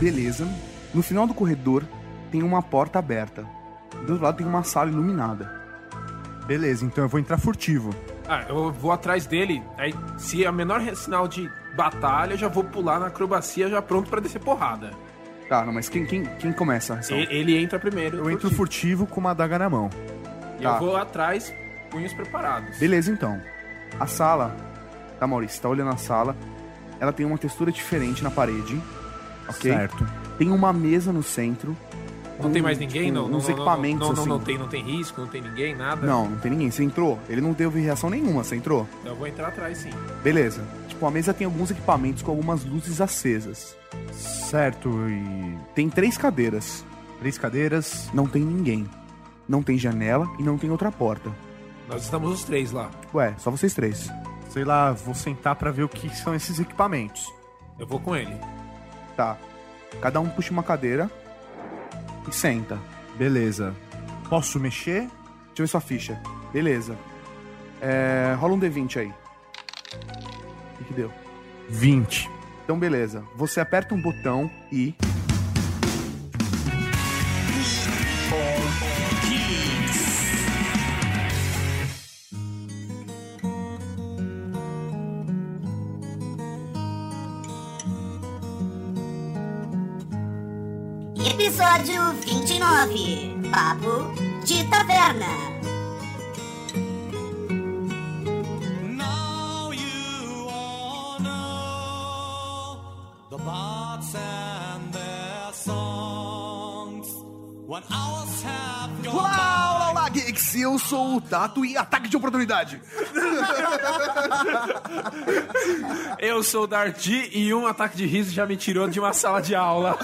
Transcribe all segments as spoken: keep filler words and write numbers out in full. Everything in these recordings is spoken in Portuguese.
Beleza. No final do corredor tem uma porta aberta. Do outro lado tem uma sala iluminada. Beleza, então eu vou entrar furtivo. Ah, eu vou atrás dele. Aí, se é o menor sinal de batalha, eu já vou pular na acrobacia já pronto pra descer porrada. Tá, não, mas quem, quem, quem começa a ação? Ele, ele entra primeiro. Eu entro furtivo com uma adaga na mão. E Tá. eu vou atrás, punhos preparados. Beleza, então. A sala... Tá, Maurício, tá olhando a sala. Ela tem uma textura diferente na parede. Ok? Certo. Tem uma mesa no centro. Não tem mais ninguém? com Não, não, uns não, equipamentos, não, não, assim. não, não, tem, não tem risco, não tem ninguém, nada? Não, não tem ninguém. Você entrou. Ele não teve reação nenhuma. Você entrou? Eu vou entrar atrás, sim. Beleza. Tipo, a mesa tem alguns equipamentos com algumas luzes acesas. Certo, e... Tem três cadeiras. Três cadeiras. Não tem ninguém. Não tem janela e não tem outra porta. Nós estamos os três lá. Ué, só vocês três. Sei lá, vou sentar pra ver o que são esses equipamentos. Eu vou com ele. Tá. Cada um puxa uma cadeira e senta. Beleza. Posso mexer? Deixa eu ver sua ficha. Beleza. É... Rola um D vinte aí. O que, que deu? vinte. Então, beleza. Você aperta um botão e... Episódio vinte e nove. Papo de Taverna. Now you all know the bards and their songs. When hours have gone Olá, olá, olá, geeks! Eu sou o Tato e ataque de oportunidade! Eu sou o Darty e um ataque de riso já me tirou de uma sala de aula.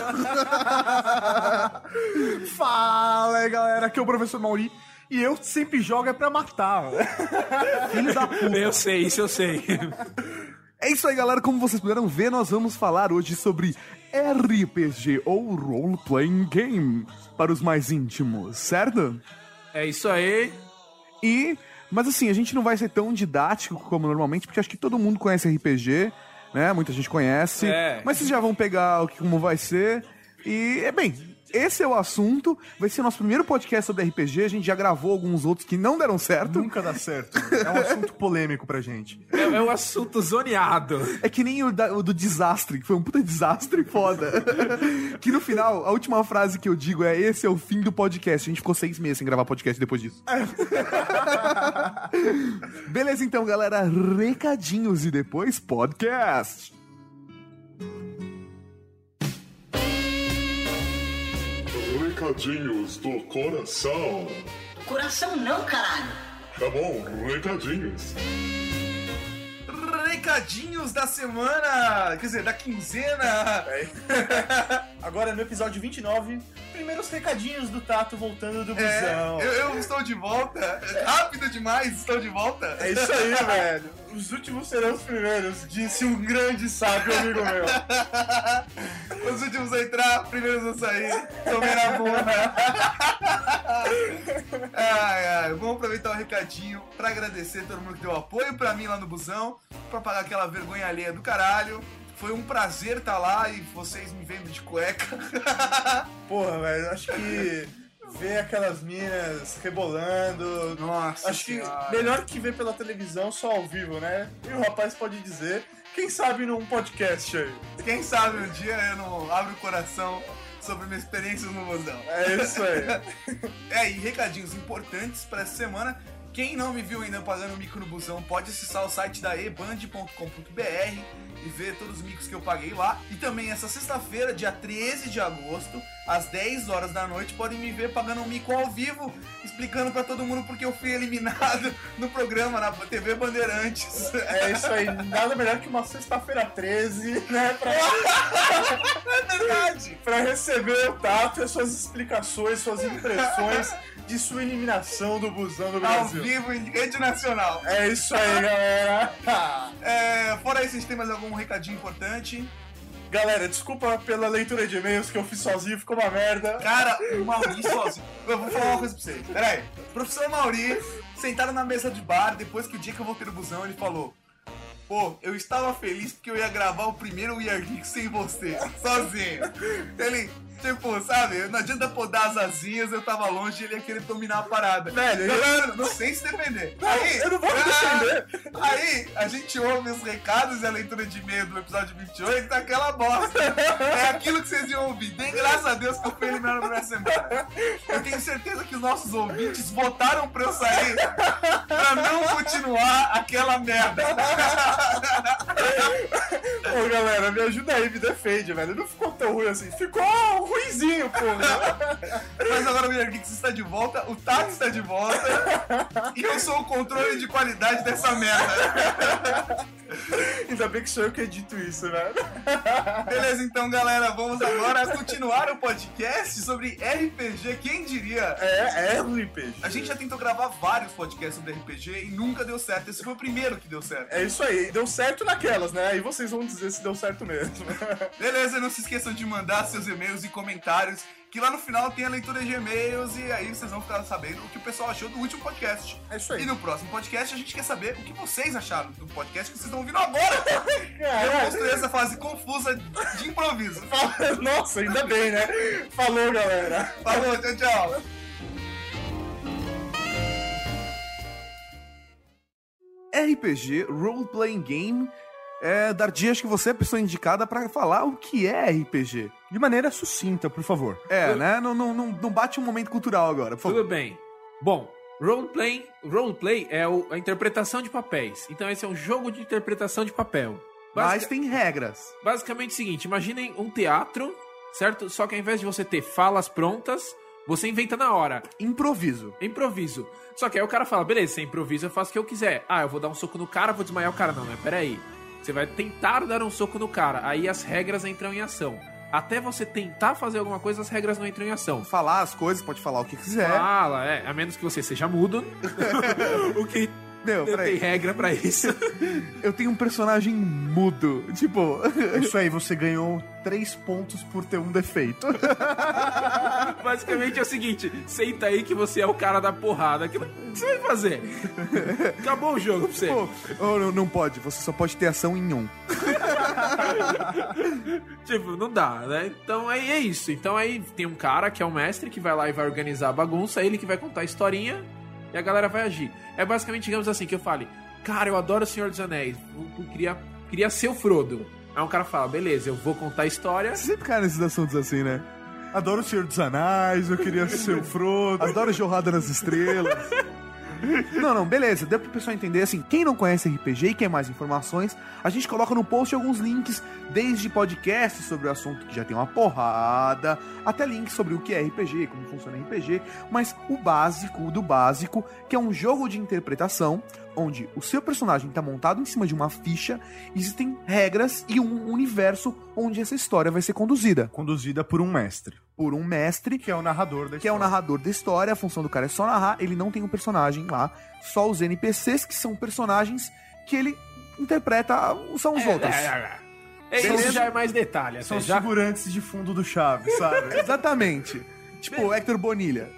Fala aí, galera, aqui é o professor Mauri. E eu sempre jogo é pra matar. Filho da puta. Eu sei, isso eu sei. É isso aí, galera. Como vocês puderam ver, nós vamos falar hoje sobre R P G ou Role Playing Game para os mais íntimos, certo? É isso aí. E, mas assim, a gente não vai ser tão didático como normalmente, porque acho que todo mundo conhece R P G, né? Muita gente conhece. É. Mas vocês já vão pegar o que como vai ser. E, é bem, esse é o assunto. Vai ser o nosso primeiro podcast sobre R P G. A gente já gravou alguns outros que não deram certo. Nunca dá certo. É um assunto polêmico pra gente. É, é um assunto zoneado. É que nem o, da- o do desastre, que foi um puta desastre foda. Que no final, a última frase que eu digo é: esse é o fim do podcast. A gente ficou seis meses sem gravar podcast depois disso. Beleza, então, galera. Recadinhos e depois podcast. Recadinhos do coração. Coração não, caralho. Tá bom, recadinhos. Recadinhos da semana, quer dizer, da quinzena. Agora no episódio vinte e nove, primeiros recadinhos do Tato voltando do É, busão. eu, eu estou de volta. Rápido demais, estou de volta. É isso aí, velho. Os últimos serão os primeiros, disse um grande sábio amigo meu. Os últimos a entrar, primeiros a sair. Tomei na bunda. Ai, ai, vamos aproveitar o recadinho pra agradecer todo mundo que deu apoio pra mim lá no busão, pra pagar aquela vergonha alheia do caralho. Foi um prazer estar lá e vocês me vendo de cueca. Porra, velho, acho que ver aquelas minas rebolando. Nossa Acho que senhora. melhor que ver pela televisão só ao vivo, né? E o rapaz pode dizer, quem sabe num podcast aí. Quem sabe um dia eu não abro o coração sobre minha experiência no busão. É isso aí. É, e recadinhos importantes pra essa semana. Quem não me viu ainda pagando mico no busão, pode acessar o site da e band ponto com ponto b r e ver todos os micos que eu paguei lá. E também essa sexta-feira, dia treze de agosto, às dez horas da noite, podem me ver pagando um mico ao vivo, explicando pra todo mundo porque eu fui eliminado no programa, na T V Bandeirantes. É isso aí. Nada melhor que uma sexta-feira treze, né? Pra, É verdade! pra receber o Tato e as suas explicações, suas impressões de sua eliminação do busão do Ao Brasil. vivo em rede nacional. É isso aí, galera. É, fora isso, vocês têm mais algum recadinho importante? Galera, desculpa pela leitura de e-mails que eu fiz sozinho, ficou uma merda. Cara, o Mauri sozinho. Eu vou falar uma coisa pra vocês. Pera aí. O professor Mauri, sentado na mesa de bar, depois que o dia que eu voltei no busão, ele falou: Pô, eu estava feliz porque eu ia gravar o primeiro We Are Geeks sem você, sozinho. Ele, tipo, sabe, não adianta podar as asinhas, eu tava longe e ele ia querer dominar a parada. Velho, eu- Galera, não sei se defender. Não, Aí, eu não vou me defender. ah, Aí, a gente ouve os recados e a leitura de e-mail do episódio vinte e oito, daquela bosta. É aquilo que vocês iam ouvir. Dêem graças a Deus que eu fui eliminado na primeira semana. Eu tenho certeza que os nossos ouvintes votaram pra eu sair pra não continuar aquela merda. Ô, galera, me ajuda aí, me defende, velho. Não ficou tão ruim assim. Ficou ruizinho, porra. Mas agora o We Are Geeks está de volta, o Tato está de volta e eu sou o controle de qualidade dessa merda. Ainda bem que sou eu que edito isso, velho. Beleza, então, galera, vamos agora continuar o podcast sobre R P G. Quem diria? É, é R P G. A gente já tentou gravar vários podcasts sobre R P G e nunca deu certo. Esse foi o primeiro que deu certo. É isso aí, deu certo naquelas, né? Aí vocês vão dizer se deu certo mesmo. Beleza, não se esqueçam de mandar seus e-mails e comentários, que lá no final tem a leitura de e-mails e aí vocês vão ficar sabendo o que o pessoal achou do último podcast. É isso aí. E no próximo podcast a gente quer saber o que vocês acharam do podcast que vocês estão ouvindo agora. Eu Caralho. mostrei essa fase confusa de improviso. Nossa, ainda bem, né? Falou, galera. Falou, tchau, tchau. R P G, Role Playing Game. É, Dardi, acho que você é a pessoa indicada pra falar o que é R P G. De maneira sucinta, por favor. É, né? Não, não, não, não bate um momento cultural agora, por favor. Tudo bem. Bom, roleplay, roleplay é o- a interpretação de papéis. Então esse é um jogo de interpretação de papel. Mas Basica- tem regras. Basicamente é o seguinte, imaginem um teatro, certo? Só que ao invés de você ter falas prontas, você inventa na hora. Improviso. Improviso. Só que aí o cara fala, beleza, você improvisa, eu faço o que eu quiser. Ah, eu vou dar um soco no cara, vou desmaiar o cara. Não, mas peraí. Você vai tentar dar um soco no cara, aí as regras entram em ação. Até você tentar fazer alguma coisa, as regras não entram em ação. Falar as coisas, pode falar o que quiser. Fala, é, a menos que você seja mudo. O que Meu, não tem peraí. regra pra isso. Eu tenho um personagem mudo. Tipo, Isso aí, você ganhou três pontos por ter um defeito. Basicamente é o seguinte, senta aí que você é o cara da porrada. O que você vai fazer? Acabou o jogo pra você. pô, oh, não, não pode, você só pode ter ação em um. Tipo, não dá, né? Então aí é isso. Então aí tem um cara que é o mestre que vai lá e vai organizar a bagunça, ele que vai contar a historinha e a galera vai agir. É basicamente, digamos assim, que eu fale, cara, eu adoro o Senhor dos Anéis, eu, eu queria, queria ser o Frodo. Aí um cara fala, beleza, eu vou contar a história. Você sempre cai nesses assuntos assim, né? Adoro o Senhor dos Anéis, eu queria ser o Frodo. Adoro Jorrada nas Estrelas. Não, não, beleza. Deu pro pessoal entender, assim, quem não conhece R P G e quer mais informações, a gente coloca no post alguns links, desde podcasts sobre o assunto que já tem uma porrada, até links sobre o que é R P G, como funciona R P G, mas o básico, o do básico, que é um jogo de interpretação, onde o seu personagem tá montado em cima de uma ficha, existem regras e um universo onde essa história vai ser conduzida. Conduzida por um mestre, Por um mestre, que é o narrador da que é o história. narrador da história, a função do cara é só narrar, ele não tem um personagem lá, só os N P Cs, que são personagens que ele interpreta, são os outros. É, é, São- isso já é mais detalhe. Até, São os já... figurantes de fundo do Chaves, sabe? Exatamente. Tipo, Hector Bonilha.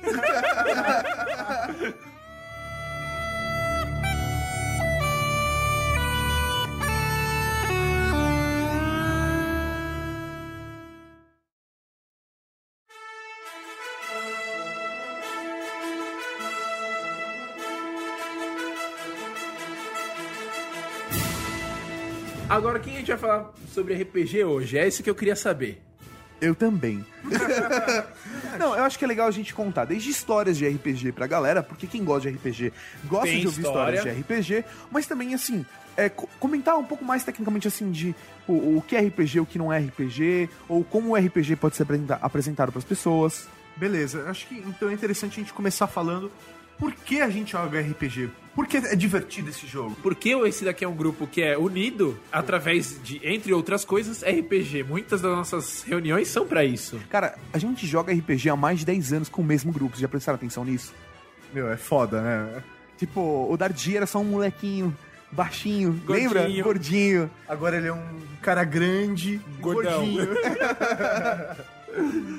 Agora, quem a gente vai falar sobre R P G hoje? É isso que eu queria saber. Eu também. Não, eu acho que é legal a gente contar desde histórias de R P G pra galera, porque quem gosta de R P G gosta Tem de ouvir história. histórias de R P G, mas também, assim, é, co- comentar um pouco mais tecnicamente, assim, de o, o que é R P G, o que não é R P G, ou como o R P G pode ser apresenta- apresentado pras pessoas. Beleza, acho que então é interessante a gente começar falando por que a gente joga R P G. Por que é divertido esse jogo? Porque esse daqui é um grupo que é unido através de, entre outras coisas, R P G. Muitas das nossas reuniões são pra isso. Cara, a gente joga R P G há mais de dez anos com o mesmo grupo, vocês já prestaram atenção nisso? Meu, é foda, né? Tipo, o Dardi era só um molequinho baixinho, Gordinho. lembra? Gordinho. Agora ele é um cara grande, Gordão. gordinho.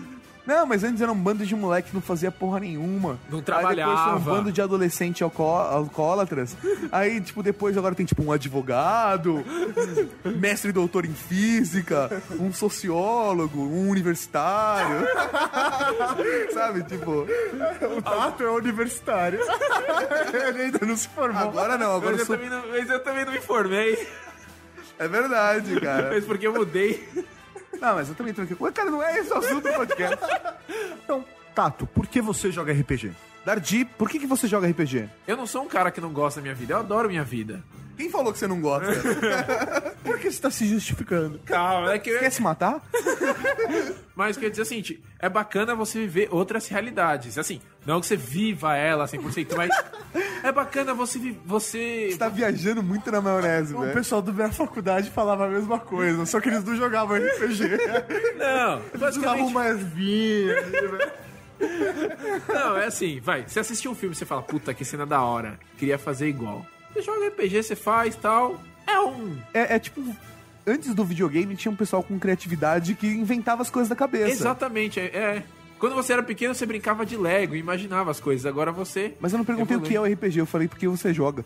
Não, mas antes era um bando de moleque que não fazia porra nenhuma. Não Aí trabalhava. depois foi um bando de adolescente alco alcoólatras. Aí, tipo, depois agora tem, tipo, um advogado, mestre e doutor em física, um sociólogo, um universitário. Sabe, tipo... O Tato é universitário. Ele ainda não se formou. Agora não, agora Mas eu eu, sou... também não, mas eu também não me formei. É verdade, cara. Mas porque eu mudei. Não, mas eu também tô aqui. Ué, cara, não é esse o assunto do podcast. Então, Tato, por que você joga R P G? Dardi, por que, que você joga R P G? Eu não sou um cara que não gosta da minha vida. Eu adoro minha vida. Quem falou que você não gosta? Por que você tá se justificando? Calma, é que eu... Quer se matar? Mas quer dizer assim, é bacana você viver outras realidades. Assim, não que você viva ela cem por cento, mas é bacana você... vi- você... Você tá viajando muito na maionese, O velho. pessoal da minha faculdade falava a mesma coisa, só que eles não jogavam R P G. Não, Eles usavam basicamente... mais vinho. né? Não, é assim, vai. Você assistiu um filme e você fala, puta, que cena da hora. Queria fazer igual. Você joga R P G, você faz tal. É um... É, é tipo... Antes do videogame, tinha um pessoal com criatividade que inventava as coisas da cabeça. Exatamente, é... é. Quando você era pequeno, você brincava de Lego, imaginava as coisas. Agora você... Mas eu não perguntei Evolui. o que é o R P G, eu falei porque você joga.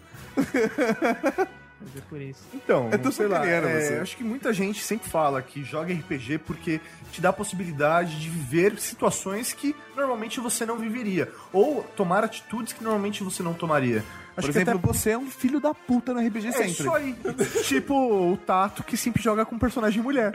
É por isso. Então, Eu tô sei lá, sacaneando é, você. acho que muita gente sempre fala que joga R P G porque te dá a possibilidade de viver situações que normalmente você não viveria. Ou tomar atitudes que normalmente você não tomaria. Acho Por que exemplo, até... você é um filho da puta no R P G É sempre. isso aí. Tipo o Tato que sempre joga com personagem mulher.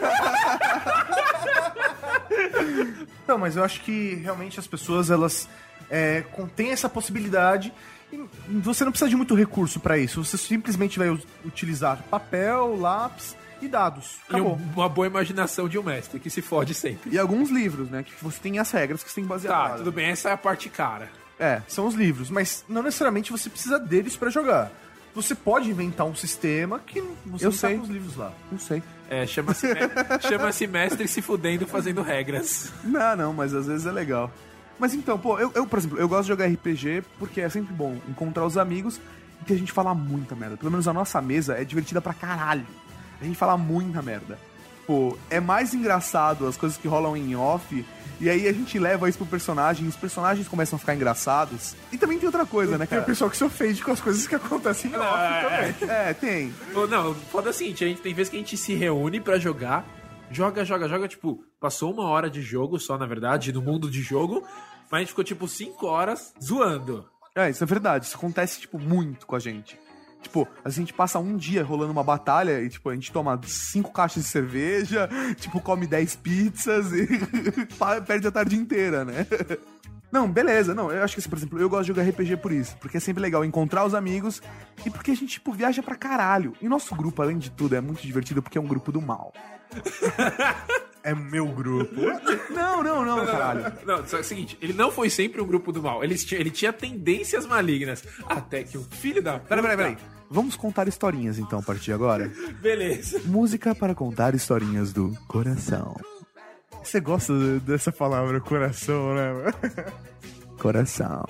Não, mas eu acho que realmente as pessoas, elas é, contêm essa possibilidade e você não precisa de muito recurso pra isso. Você simplesmente vai u- utilizar papel, lápis e dados. E um- Acabou. uma boa imaginação de um mestre, que se fode sempre. E alguns livros, né? Que você tem as regras que você tem que basear. Tá, tudo bem, essa é a parte cara. É, são os livros, mas não necessariamente você precisa deles pra jogar. Você pode inventar um sistema que você Eu não tá sei. com os livros lá. Não sei. É, chama-se me- chama-se mestre se fudendo fazendo regras. Não, não, mas às vezes é legal. Mas então, pô, eu, eu, por exemplo, eu gosto de jogar R P G porque é sempre bom encontrar os amigos e que a gente fala muita merda. Pelo menos a nossa mesa é divertida pra caralho. A gente fala muita merda. Pô, é mais engraçado as coisas que rolam em off, e aí a gente leva isso pro personagem, os personagens começam a ficar engraçados. E também tem outra coisa, né, Tem o cara? pessoal que se ofende com as coisas que acontecem em off também. É, tem. Ô, Não, foda é o seguinte, a gente, tem vezes que a gente se reúne pra jogar, joga, joga, joga, tipo, passou uma hora de jogo só, na verdade, no mundo de jogo, mas a gente ficou, tipo, cinco horas zoando. É, isso é verdade. Isso acontece, tipo, muito com a gente. Tipo, a gente passa um dia rolando uma batalha e, tipo, a gente toma cinco caixas de cerveja, tipo, come dez pizzas e pa- perde a tarde inteira, né? Não, beleza. Não, eu acho que, assim, por exemplo, eu gosto de jogar R P G por isso. Porque é sempre legal encontrar os amigos e porque a gente, tipo, viaja pra caralho. E nosso grupo, além de tudo, é muito divertido porque é um grupo do mal. É meu grupo. Não, não, não, caralho. Não, só que é o seguinte, ele não foi sempre um grupo do mal, ele tinha, ele tinha tendências malignas, até que o filho da... Peraí, peraí, peraí. Vamos contar historinhas, então, a partir de agora. Beleza. Música para contar historinhas do coração. Você gosta dessa palavra coração, né? Coração.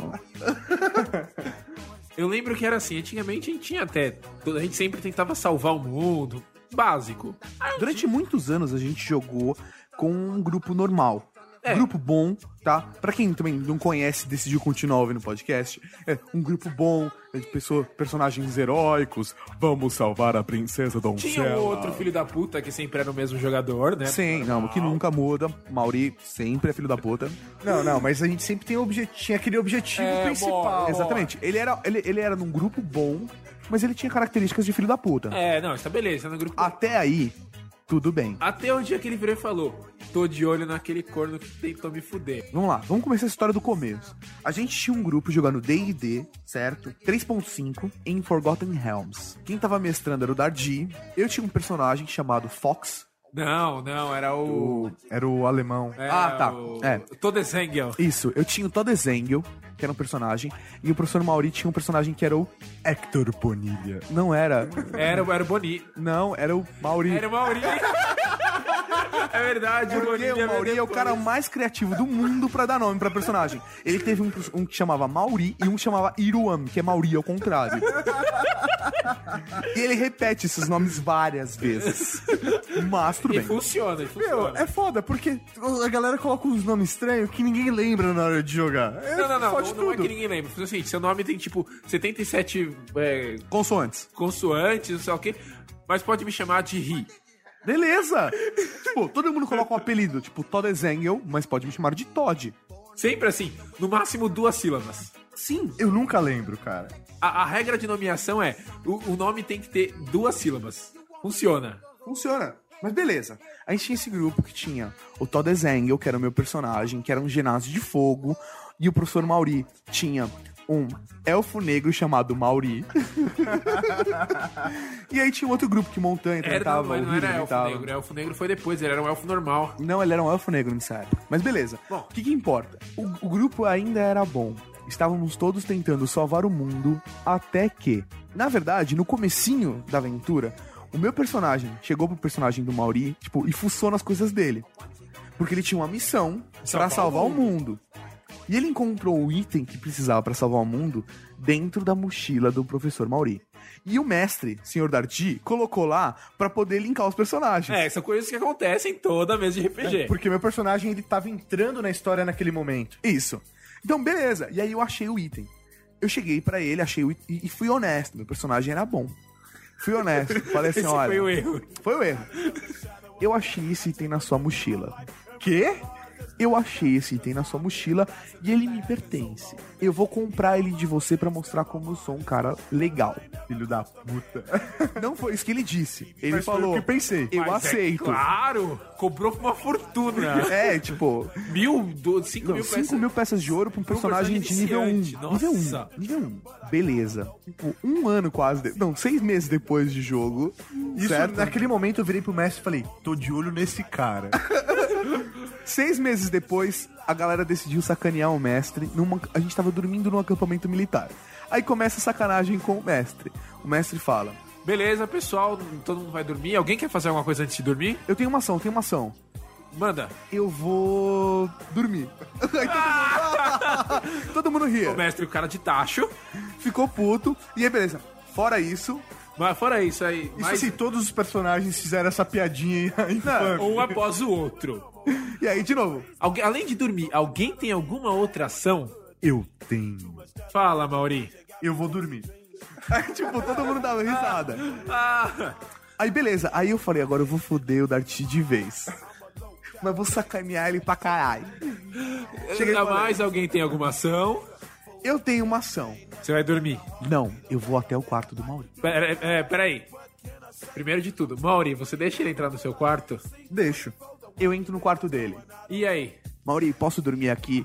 Eu lembro que era assim, antigamente a gente tinha até, a gente sempre tentava salvar o mundo, básico. Durante muitos anos a gente jogou com um grupo normal. É. Grupo bom, tá? Pra quem também não conhece e decidiu continuar ouvindo o podcast, é um grupo bom, é de pessoa, personagens heróicos. Vamos salvar a princesa Doncella. Tinha um outro filho da puta que sempre era o mesmo jogador, né? Sim, não, que nunca muda. Mauri sempre é filho da puta. Não, não, mas a gente sempre tem objet... tinha aquele objetivo É, principal. bom, Exatamente. Ele era, ele, ele era num grupo bom, mas ele tinha características de filho da puta. É, não, está beleza, no grupo... Até aí, tudo bem. Até o dia que ele virou e falou, tô de olho naquele corno que tentou me fuder. Vamos lá, vamos começar a história do começo. A gente tinha um grupo jogando D e D, certo? três ponto cinco em Forgotten Realms. Quem tava mestrando era o Dardi. Eu tinha um personagem chamado Fox. Não, não, era o... Era o alemão. é, Ah, tá, o- é. Todesengel. Isso, eu tinha o Todesengel, que era um personagem, e o professor Mauri tinha um personagem que era o... Hector Bonilha. Não era... Era, era o Boni. Não, era o Mauri. Era o Mauri. É verdade, o Porque Boninho o Mauri é o cara mais criativo do mundo pra dar nome pra personagem. Ele teve um, um que chamava Mauri e um que chamava Iruami, que é Mauri ao contrário. E ele repete esses nomes várias vezes. Mas tudo E bem. funciona, e Meu, funciona. é foda, porque a galera coloca uns nomes estranhos que ninguém lembra na hora de jogar. É, Não, não, não, fode não, não é tudo. que ninguém lembra. Faz assim, seu nome tem, tipo, setenta e sete é, Consoantes. consoantes, não sei o quê, mas pode me chamar de Ri. Beleza! Tipo, todo mundo coloca um apelido, tipo Todd Zengel, mas pode me chamar de Todd. Sempre assim, no máximo duas sílabas. Sim. Eu nunca lembro, cara. A, a regra de nomeação é, o, o nome tem que ter duas sílabas. Funciona. Funciona. Mas beleza. A gente tinha esse grupo que tinha o Todd Zengel, que era o meu personagem, que era um ginásio de fogo, e o professor Mauri tinha um elfo negro chamado Mauri. E aí tinha um outro grupo que Montanha Era, não, tentava, mas o não Hiro era elfo tentava. negro. Elfo negro foi depois, ele era um elfo normal. Não, ele era um elfo negro nessa época. Mas beleza. Bom. O que que importa? O, o grupo ainda era bom. Estávamos todos tentando salvar o mundo, até que, na verdade, no comecinho da aventura, o meu personagem chegou pro personagem do Mauri, tipo, e fuçou nas coisas dele. Porque ele tinha uma missão pra salvar o mundo. E ele encontrou o item que precisava pra salvar o mundo dentro da mochila do professor Mauri. E o mestre, senhor Darty, colocou lá pra poder linkar os personagens. É, são coisas que acontecem em toda mesa de R P G. Porque meu personagem, ele tava entrando na história naquele momento. Isso. Então, beleza. E aí eu achei o item. Eu cheguei pra ele, achei o item e fui honesto. Meu personagem era bom. Fui honesto. Falei assim, Esse olha... foi o erro. Foi o erro. Eu achei esse item na sua mochila. Quê? Eu achei esse item na sua mochila e ele me pertence. Eu vou comprar ele de você pra mostrar como eu sou um cara legal. Filho da puta. Não foi isso que ele disse. Ele Mas foi falou... o que pensei. Eu Mas é aceito. claro, cobrou uma fortuna. É, tipo... Mil, do, cinco Não, mil cinco peças. mil peças de ouro pra um personagem, personagem de nível um. iniciante, Nível nossa. um. Nível um. Beleza. Tipo, um ano quase. De... Não, seis meses depois de jogo. Isso, certo? naquele momento eu virei pro mestre e falei, tô de olho nesse cara. Seis meses depois, a galera decidiu sacanear o mestre. Numa... A gente tava dormindo num acampamento militar. Aí começa a sacanagem com o mestre. O mestre fala: Beleza, pessoal, todo mundo vai dormir. Alguém quer fazer alguma coisa antes de dormir? eu tenho uma ação, eu tenho uma ação. Manda. Eu vou dormir. Aí todo mundo, todo mundo ria. O mestre, o cara de tacho. Ficou puto. E aí, beleza. Fora isso, Mas fora isso aí, Isso mais assim, todos os personagens fizeram essa piadinha infame. um após o outro. e aí, de novo. Algu- Além de dormir, alguém tem alguma outra ação? Eu tenho. Fala, Mauri. Eu vou dormir. Aí, tipo, todo mundo dava risada. Ah, Aí, beleza. Aí eu falei, agora eu vou foder o Darty de vez. Mas vou sacanear ele pra caralho. Cheguei e ainda falei, mais alguém tem alguma ação? eu tenho uma ação. Você vai dormir. Não, eu vou até o quarto do Mauri. Pera, é, peraí. Primeiro de tudo, Mauri, você deixa ele entrar no seu quarto? Deixo. Eu entro no quarto dele. E aí? Mauri, posso dormir aqui?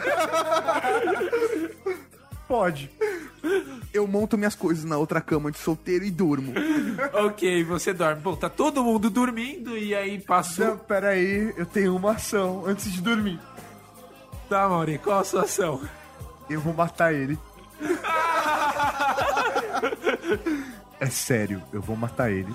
Pode. Eu monto minhas coisas na outra cama de solteiro e durmo. Ok, você dorme. Bom, tá todo mundo dormindo e aí passou. Não, pera aí, eu tenho uma ação antes de dormir. Tá, Mauri, qual a sua ação? Eu vou matar ele. É sério, eu vou matar ele.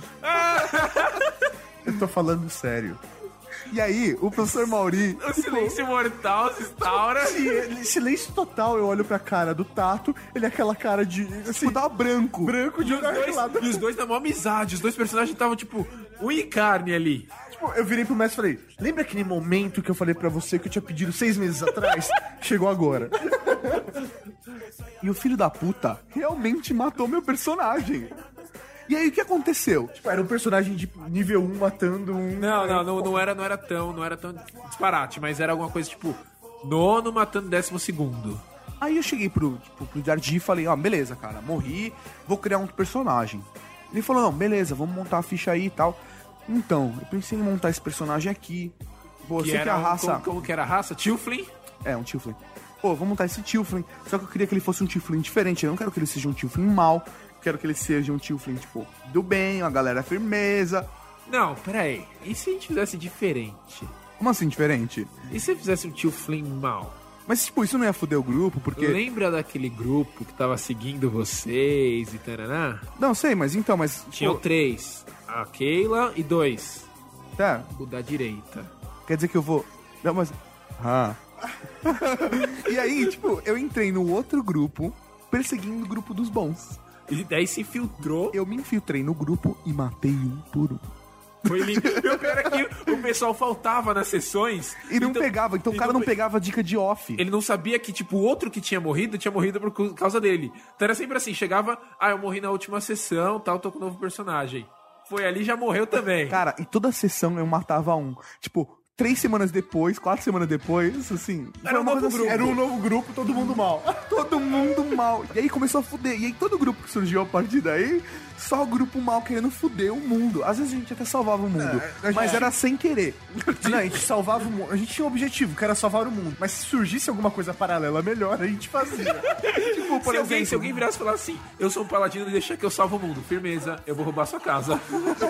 Eu tô falando sério. E aí, o professor Mauri... O silêncio mortal se instaura. E, silêncio total, eu olho pra cara do Tato, ele é aquela cara de. Assim, Tipo, tava branco. branco de E os, dois, lado. e os dois na maior amizade. Os dois personagens estavam, tipo, unha e carne ali. Tipo, eu virei pro mestre e falei: lembra aquele momento que eu falei pra você que eu tinha pedido seis meses atrás? Chegou agora. E o filho da puta realmente matou meu personagem. E aí, o que aconteceu? Tipo, era um personagem de nível um matando um. Não, não, não, não era, não era tão, não era tão disparate, mas era alguma coisa tipo nono matando décimo segundo. Aí eu cheguei pro, tipo, pro Darty e falei, ó, beleza, cara, morri, vou criar um personagem. Ele falou, não, beleza, vamos montar a ficha aí e tal. Então, eu pensei em montar esse personagem aqui. Pô, eu Que sei que era a um- raça... como, como que era a raça? Tilfling? É, um Tiflin. Pô, vamos montar esse Tiflin. Só que eu queria que ele fosse um Tiflin diferente. Eu não quero que ele seja um Tiflin mal. Eu quero que ele seja um Tiflin, tipo, do bem, uma galera firmeza. Não, peraí. E se a gente fizesse diferente? Como assim, diferente? E se fizesse um Tilfling mal? Mas, tipo, isso não ia foder o grupo, porque... Lembra daquele grupo que tava seguindo vocês e taraná? Não, sei, mas então, mas... Tinham pô, três. A Keila e dois. Tá? O da direita. Quer dizer que eu vou... Não, mas... Ah. E aí, tipo, eu entrei no outro grupo, perseguindo o grupo dos bons. E daí se infiltrou. Eu me infiltrei no grupo e matei um por um. Foi lindo. E o pior é que o pessoal faltava nas sessões. E não então, pegava, então o cara não pegava dica de off. Ele não sabia que, tipo, o outro que tinha morrido, tinha morrido por causa dele. Então era sempre assim, chegava, ah, eu morri na última sessão, tal, tô com um novo personagem. Foi ali, já morreu também. Cara, e toda sessão eu matava um. Tipo, três semanas depois, quatro semanas depois, assim... Era um novo assim, grupo. Era um novo grupo, todo mundo mal. Todo mundo mal. E aí começou a fuder. E aí todo grupo que surgiu a partir daí, só o grupo mal querendo fuder o mundo. Às vezes a gente até salvava o mundo, É, mas é. era sem querer. Não, a gente salvava o mundo. A gente tinha um objetivo, que era salvar o mundo. Mas se surgisse alguma coisa paralela melhor, a gente fazia. Tipo, por se, alguém, exemplo... se alguém virasse e falar assim, eu sou um paladino e deixar que eu salvo o mundo, firmeza, eu vou roubar sua casa.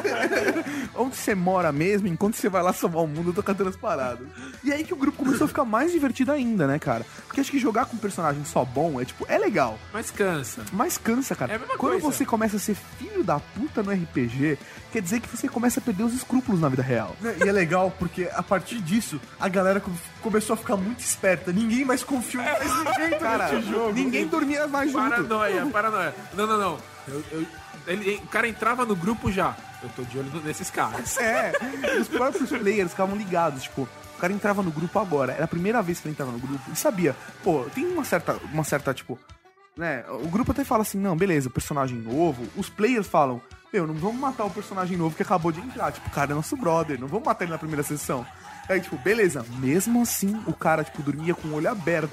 Onde você mora mesmo, enquanto você vai lá salvar o mundo, eu tô cantando as paradas. E aí que o grupo começou a ficar mais divertido ainda, né, cara? Porque acho que jogar com um personagem só bom é, tipo, é legal. Mas cansa. Mas cansa, cara. É a mesma Quando coisa. você começa a ser filho da puta no R P G, quer dizer que você começa a perder os escrúpulos na vida real. E é legal porque a partir disso a galera come- começou a ficar muito esperta. Ninguém mais confiou em mais ninguém Cara, durante o jogo. ninguém dormia mais junto. Paranoia, paranoia. Não, não, não. Eu, eu- ele- o cara entrava no grupo já. Eu tô de olho nesses caras. É, os próprios players ficavam ligados, tipo, o cara entrava no grupo agora, era a primeira vez que ele entrava no grupo e sabia, pô, tem uma certa, uma certa, tipo, né, o grupo até fala assim, não, beleza, personagem novo, os players falam, meu, não vamos matar o personagem novo que acabou de entrar, tipo, o cara é nosso brother, não vamos matar ele na primeira sessão. Aí, tipo, beleza, mesmo assim, o cara, tipo, dormia com o olho aberto,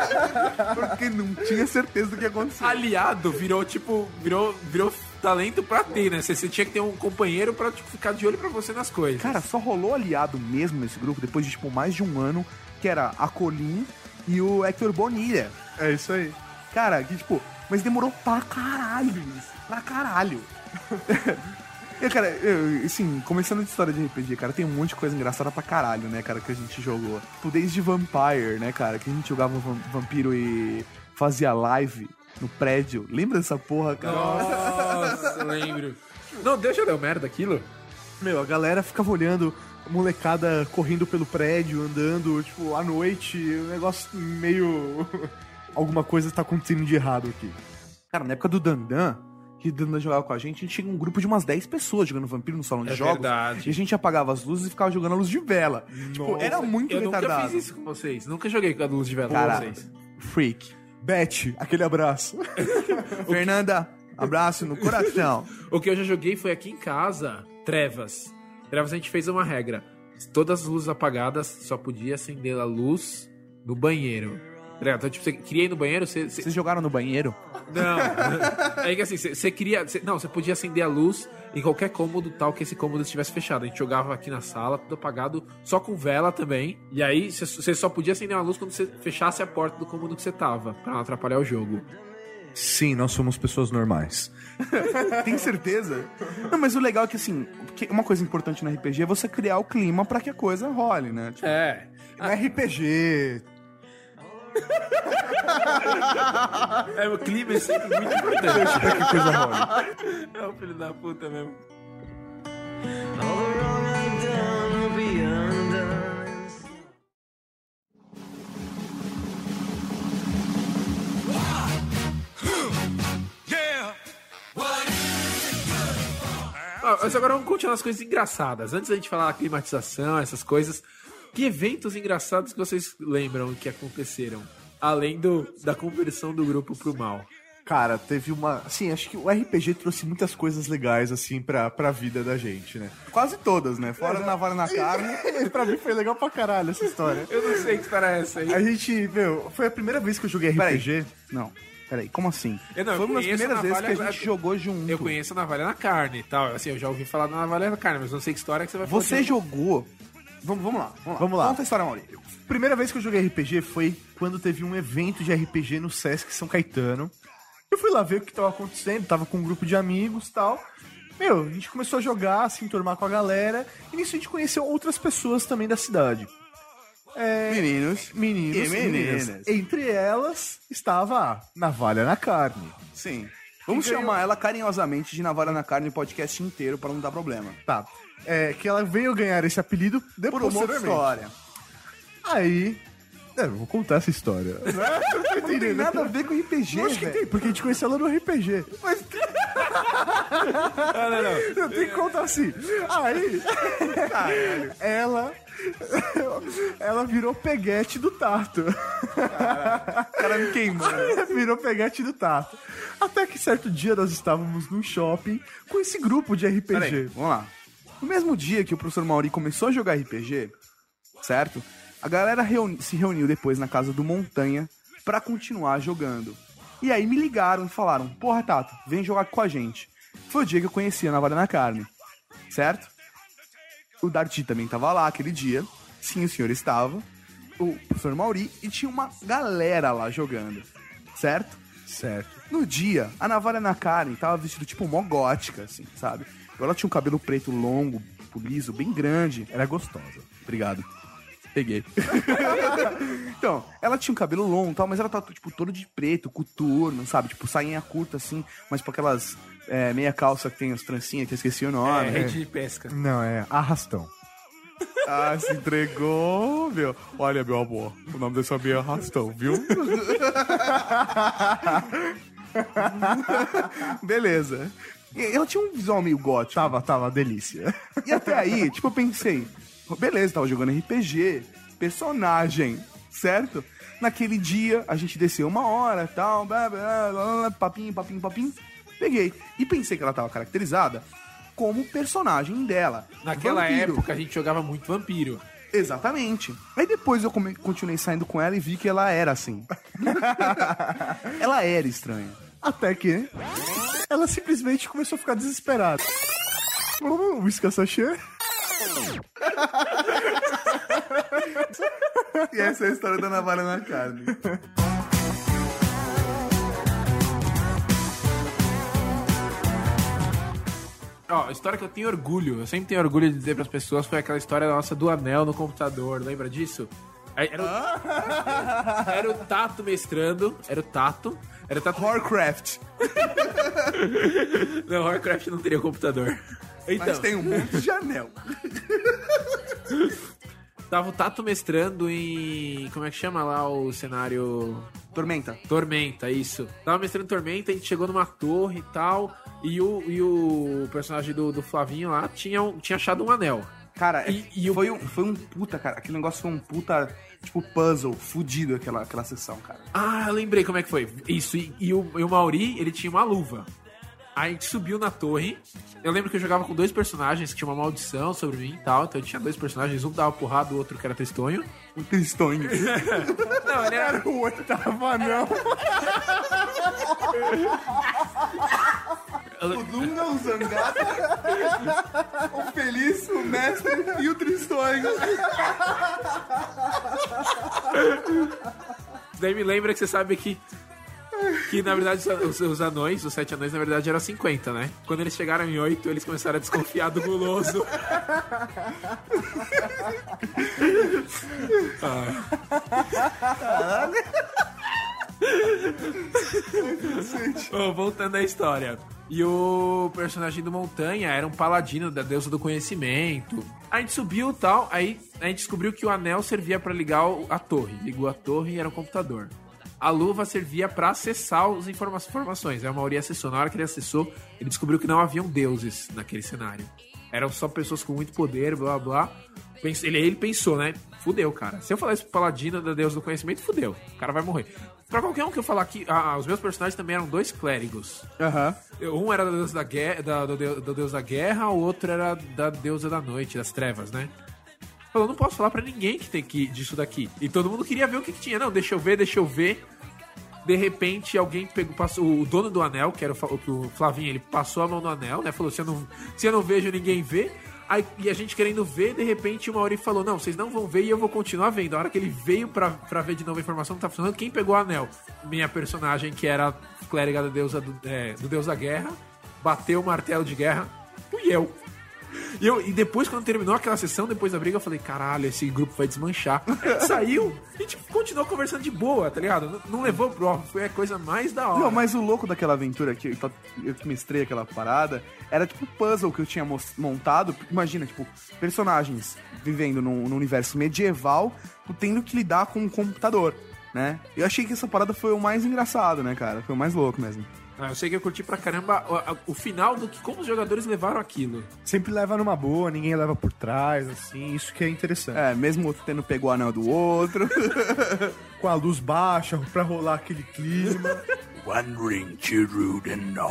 porque não tinha certeza do que ia acontecer. Aliado virou, tipo, virou, virou talento pra ter, né? Você, você tinha que ter um companheiro pra tipo, ficar de olho pra você nas coisas. Cara, só rolou aliado mesmo nesse grupo depois de, tipo, mais de um ano, que era a Colin e o Hector Bonilha. É isso aí. Cara, que, tipo, mas demorou pra caralho isso. Pra caralho. E, cara, eu, assim, começando de história de R P G, cara, tem um monte de coisa engraçada pra caralho, né, cara, que a gente jogou. Tipo, desde Vampire, né, cara, que a gente jogava vam- vampiro e fazia live no prédio. Lembra dessa porra, cara? Nossa, lembro. Não, deixa eu dar merda aquilo. Meu, a galera ficava olhando a molecada correndo pelo prédio, andando, tipo, à noite, um negócio meio... Alguma coisa tá acontecendo de errado aqui. Cara, na época do Dandan, que o Dandan jogava com a gente, a gente tinha um grupo de umas dez pessoas jogando vampiro no salão de É jogos. verdade. E a gente apagava as luzes e ficava jogando a luz de vela. Tipo, era muito eu retardado. nunca fiz isso com vocês. Nunca joguei com a luz de vela Cara, com vocês. freak. Beth, aquele abraço. Fernanda, abraço no coração. O que eu já joguei foi aqui em casa, Trevas. Trevas a gente fez uma regra. Todas as luzes apagadas, só podia acender a luz no banheiro. Então, tipo, você queria ir no banheiro, você... você... Vocês jogaram no banheiro? Não. É que assim, você, você queria... você- não, você podia acender a luz em qualquer cômodo tal que esse cômodo estivesse fechado. A gente jogava aqui na sala, tudo apagado, só com vela também. E aí, você, você só podia acender a luz quando você fechasse a porta do cômodo que você tava, pra não atrapalhar o jogo. Sim, nós somos pessoas normais. Tem certeza? Não, mas o legal é que, assim, que uma coisa importante no R P G é você criar o clima pra que a coisa role, né? Tipo, É. No R P G... É, o clima é sempre muito importante. pra que coisa rola. É o filho da puta mesmo. Ah, mas agora vamos continuar as coisas engraçadas. Antes da gente falar da climatização, essas coisas, que eventos engraçados que vocês lembram que aconteceram? Além do, da conversão do grupo pro mal. Cara, teve uma... Assim, acho que o R P G trouxe muitas coisas legais, assim, pra, pra vida da gente, né? quase todas, né? Fora navalha na carne. Pra mim foi legal pra caralho essa história. Eu não sei que história é essa aí. A gente, meu, foi a primeira vez que eu joguei R P G. Não, peraí, como assim? Eu não, eu Foi uma das conheço primeiras a vezes que a navalha- gente jogou junto. Eu conheço a navalha na carne e tal. Assim, eu já ouvi falar da navalha na carne, mas não sei que história que você vai falar. Você jogou... Vamos, vamos lá, vamos lá. Vamos lá. Conta a história, Maurício. Primeira vez que eu joguei R P G foi quando teve um evento de R P G no Sesc São Caetano. Eu fui lá ver o que tava acontecendo, tava com um grupo de amigos e tal. Meu, a gente começou a jogar, se enturmar com a galera, e nisso a gente conheceu outras pessoas também da cidade. É, Meninos. meninos E meninas. Entre elas estava a Navalha na Carne. Sim. Vamos que ganhou- chamar ela carinhosamente de Navalha na Carne o podcast inteiro pra não dar problema. Tá. É, que ela veio ganhar esse apelido depois Por uma outra história. Aí. É, eu vou contar essa história. Não Não tem nada a ver com R P G, Acho que velho. tem, porque a gente conheceu ela no R P G. Mas. Não, não, não. Eu tenho que contar assim. Aí. Ela. Ela virou peguete do Tato. O cara me queimou. Virou peguete do Tato. Até que certo dia nós estávamos num shopping com esse grupo de R P G. Peraí, vamos lá. No mesmo dia que o professor Mauri começou a jogar R P G, certo? A galera reuni- se reuniu depois na casa do Montanha pra continuar jogando. E aí me ligaram e falaram, porra, Tato, vem jogar com a gente. Foi o dia que eu conheci a Navalha na Carne, certo? O Darty também tava lá aquele dia. Sim, o senhor estava. O professor Mauri e tinha uma galera lá jogando, certo? Certo. No dia, a Navalha na Carne tava vestida tipo mó gótica, assim, sabe? Ela tinha um cabelo preto longo, liso, bem grande. Era gostosa. Obrigado. Peguei. Então, ela tinha um cabelo longo e tal, mas ela tava, tipo, todo de preto, coturno, sabe? Tipo, sainha curta, assim, mas com aquelas é, meia calça que tem as trancinhas, que eu esqueci o É, nome. rede de pesca. Não, é arrastão. Ah, se entregou, meu. Olha, meu amor, o nome dessa minha é Arrastão, viu? Beleza. E ela tinha um visual meio gótico. Tava, tava, delícia. E até aí, tipo, eu pensei, beleza, tava jogando R P G, personagem, certo? Naquele dia, a gente desceu uma hora e tal, blá, blá, blá, blá, papinho, papinho, papinho. Peguei. E pensei que ela tava caracterizada como personagem dela. Naquela Vampiro. época a gente jogava muito vampiro. Exatamente. Aí depois eu come- continuei saindo com ela e vi que ela era assim. Ela era estranha. Até que ela simplesmente começou a ficar desesperada. Um whisky sachê. E essa é a história da Navalha na Carne. Ó, a história que eu tenho orgulho, eu sempre tenho orgulho de dizer pras pessoas, foi aquela história nossa do anel no computador, lembra disso? Aí Era o, era o Tato mestrando, era o Tato, era o Tato... Warcraft. Não, Warcraft não teria computador. Então, Mas tem um monte de anel. tava o Tato mestrando em... como é que chama lá o cenário... Tormenta. Tormenta, isso. Tava mestrando Tormenta, a gente chegou numa torre e tal, e o, e o personagem do, do Flavinho lá tinha, um- tinha achado um anel. Cara, E- é- e o- foi, um, foi um puta, cara. Aquele negócio foi um puta, tipo, puzzle fudido aquela, aquela sessão, cara. Ah, eu lembrei como é que foi. Isso, e, e o, e o Mauri, ele tinha uma luva. Aí a gente subiu na torre. Eu lembro que eu jogava com dois personagens que tinha uma maldição sobre mim e tal. Então eu tinha dois personagens, um dava porrada, o outro que era tristonho. Um tristonho. Não, ele era... O oitavo anão. O Dunga, o Zangata, o Feliz, o Mestre e o Tristonho. Daí me lembra que você sabe que... Que na verdade os, os anões, os sete anões, na verdade eram cinquenta, né? Quando eles chegaram em oito, eles começaram a desconfiar do guloso. Oh, voltando à história. E o personagem do Montanha era um paladino da deusa do conhecimento. A gente subiu e tal, aí a gente descobriu que o anel servia pra ligar o- a torre. Ligou a torre e era um computador. A luva servia pra acessar as informa- informações. Aí o Mauri acessou. Na hora que ele acessou, ele descobriu que não haviam deuses naquele cenário. Eram só pessoas com muito poder, blá blá. Pens- Ele, ele pensou, né? Fudeu, cara. Se eu falar isso pro paladino da deusa do conhecimento, fudeu. O cara vai morrer. Pra qualquer um que eu falar aqui, ah, os meus personagens também eram dois clérigos. Aham. Um era da deusa da guerra, da, do, deus, do deus da guerra, o outro era da deusa da noite, das trevas, né? Falou, não posso falar pra ninguém que tem que disso daqui. E todo mundo queria ver o que, que tinha. Não, deixa eu ver, deixa eu ver. De repente, alguém pegou, passou, o dono do anel, que era o, Fa- o Flavinho, ele passou a mão no anel, né? Falou, se eu não, se eu não vejo, ninguém vê. Aí, e a gente querendo ver, de repente, o Mauri falou, não, vocês não vão ver e eu vou continuar vendo. A hora que ele veio pra, pra ver de novo a informação que tá funcionando, quem pegou o anel? Minha personagem, que era clériga da deusa do, é, do deus da guerra, bateu o martelo de guerra, fui eu. E, eu, e depois, quando terminou aquela sessão, depois da briga, eu falei, caralho, esse grupo vai desmanchar. A gente saiu e a gente continuou conversando de boa, tá ligado? Não, não levou pro off, foi a coisa mais da hora. Não, mas o louco daquela aventura que eu, eu que mestrei aquela parada, era tipo puzzle que eu tinha mos- montado. Imagina, tipo, personagens vivendo num, num universo medieval, tendo que lidar com um computador, né? Eu achei que essa parada foi o mais engraçado, né, cara? Foi o mais louco mesmo. Ah, eu sei que eu curti pra caramba o, a- o final do que como os jogadores levaram aquilo. Sempre leva numa boa, ninguém leva por trás, assim, isso que é interessante. É, mesmo tendo pego o anel do outro. Com a luz baixa, pra rolar aquele clima. Wandering through the know.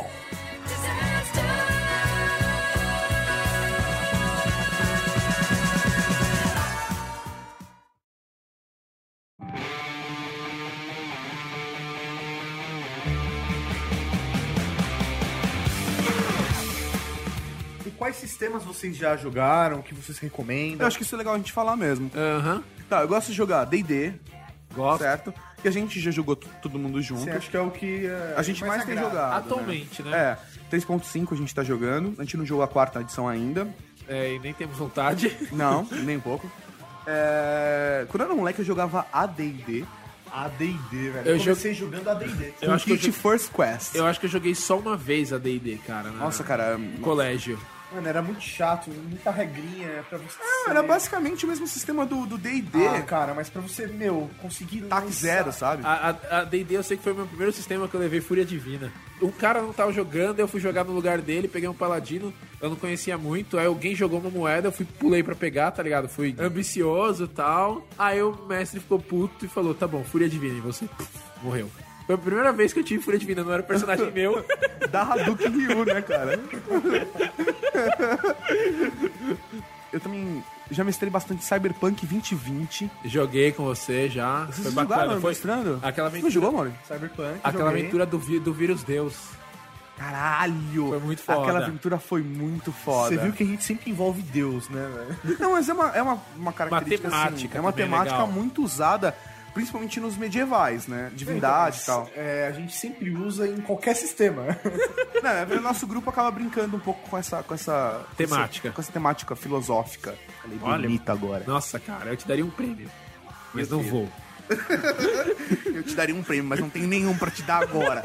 E quais sistemas vocês já jogaram, que vocês recomendam? Eu acho que isso é legal a gente falar mesmo. Aham. Tá, eu gosto de jogar D e D, Gosto. certo? Que a gente já jogou t- todo mundo junto. Você acha que é o que é, A gente mais, tem agrada? jogado. Atualmente, né? É, três ponto cinco a gente tá jogando. A gente não jogou a quarta edição ainda. É, e nem temos vontade. Não, nem um pouco. É, quando eu era moleque, eu jogava A D e D. A D e D, velho. Eu Eu comecei jogando A D e D. Eu acho que eu Kit jo- First Quest. Eu acho que eu joguei só uma vez a D e D, cara. na- Nossa, cara. no colégio. Mano, era muito chato, muita regrinha pra você... Ah, era basicamente o mesmo sistema do do D e D. Ah, cara, mas pra você, meu, conseguir... Tac lançar- zero, sabe? A a- a D e D eu sei que foi o meu primeiro sistema que eu levei Fúria Divina. Um cara não tava jogando, eu fui jogar no lugar dele, peguei um paladino, eu não conhecia muito, aí alguém jogou uma moeda, eu fui pulei pra pegar, tá ligado? Fui ambicioso e tal. Aí o mestre ficou puto e falou, tá bom, Fúria Divina, e você puf, morreu. Foi a primeira vez que eu tive Fúria Divina, não era personagem meu. Da Hadouken Ryu, né, cara? Eu também já mestrei bastante Cyberpunk vinte vinte. Joguei com você já. Vocês foi jogaram, bacana. Foi mestrando? aquela Você aventura, jogou, Mauro? Cyberpunk, aquela joguei. aventura do, vi- do vírus Deus. Caralho! Foi muito foda. Aquela aventura foi muito foda. Você viu que a gente sempre envolve Deus, né, velho? Não, mas é uma, é uma, uma característica Uma assim, temática é uma também temática legal. muito usada, principalmente nos medievais, né? Divindade e tal. É, a gente sempre usa em qualquer sistema. Não, é, o nosso grupo acaba brincando um pouco com essa, com essa Temática. com essa temática filosófica. Falei Olha. bonita agora. Nossa, cara, eu te daria um prêmio. Mas não vou. Eu te daria um prêmio, mas não tenho nenhum pra te dar agora.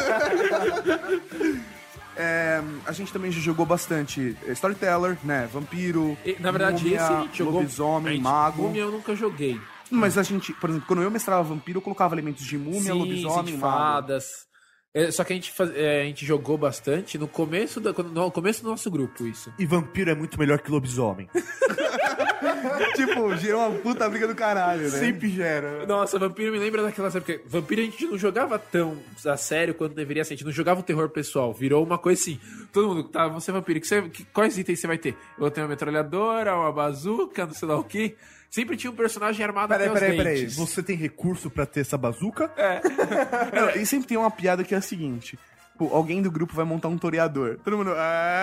É, a gente também já jogou bastante Storyteller, né? Vampiro. E, na verdade, múmia, esse a gente jogou. lobisomem, a gente- mago. Múmia eu nunca joguei. Mas a gente, por exemplo, quando eu mestrava vampiro, eu colocava elementos de múmia, Sim, lobisomem, sim, mago. fadas. É, só que a gente, faz, é, a gente jogou bastante no começo, da, quando- no começo do nosso grupo, isso. E vampiro é muito melhor que lobisomem. Tipo, gerou uma puta briga do caralho, né? Sempre gera. Nossa, Vampiro me lembra daquela época. Vampiro a gente não jogava tão a sério quanto deveria ser. A gente não jogava o terror pessoal. Virou uma coisa assim. Todo mundo, tá, você é vampiro. Que você, que, quais itens você vai ter? Eu vou ter uma metralhadora, uma bazuca, não sei lá o quê. Sempre tinha um personagem armado Peraí, até os peraí, peraí. dentes. Você tem recurso pra ter essa bazuca? Não, e sempre tem uma piada que é a seguinte: tipo, alguém do grupo vai montar um toreador. Todo mundo.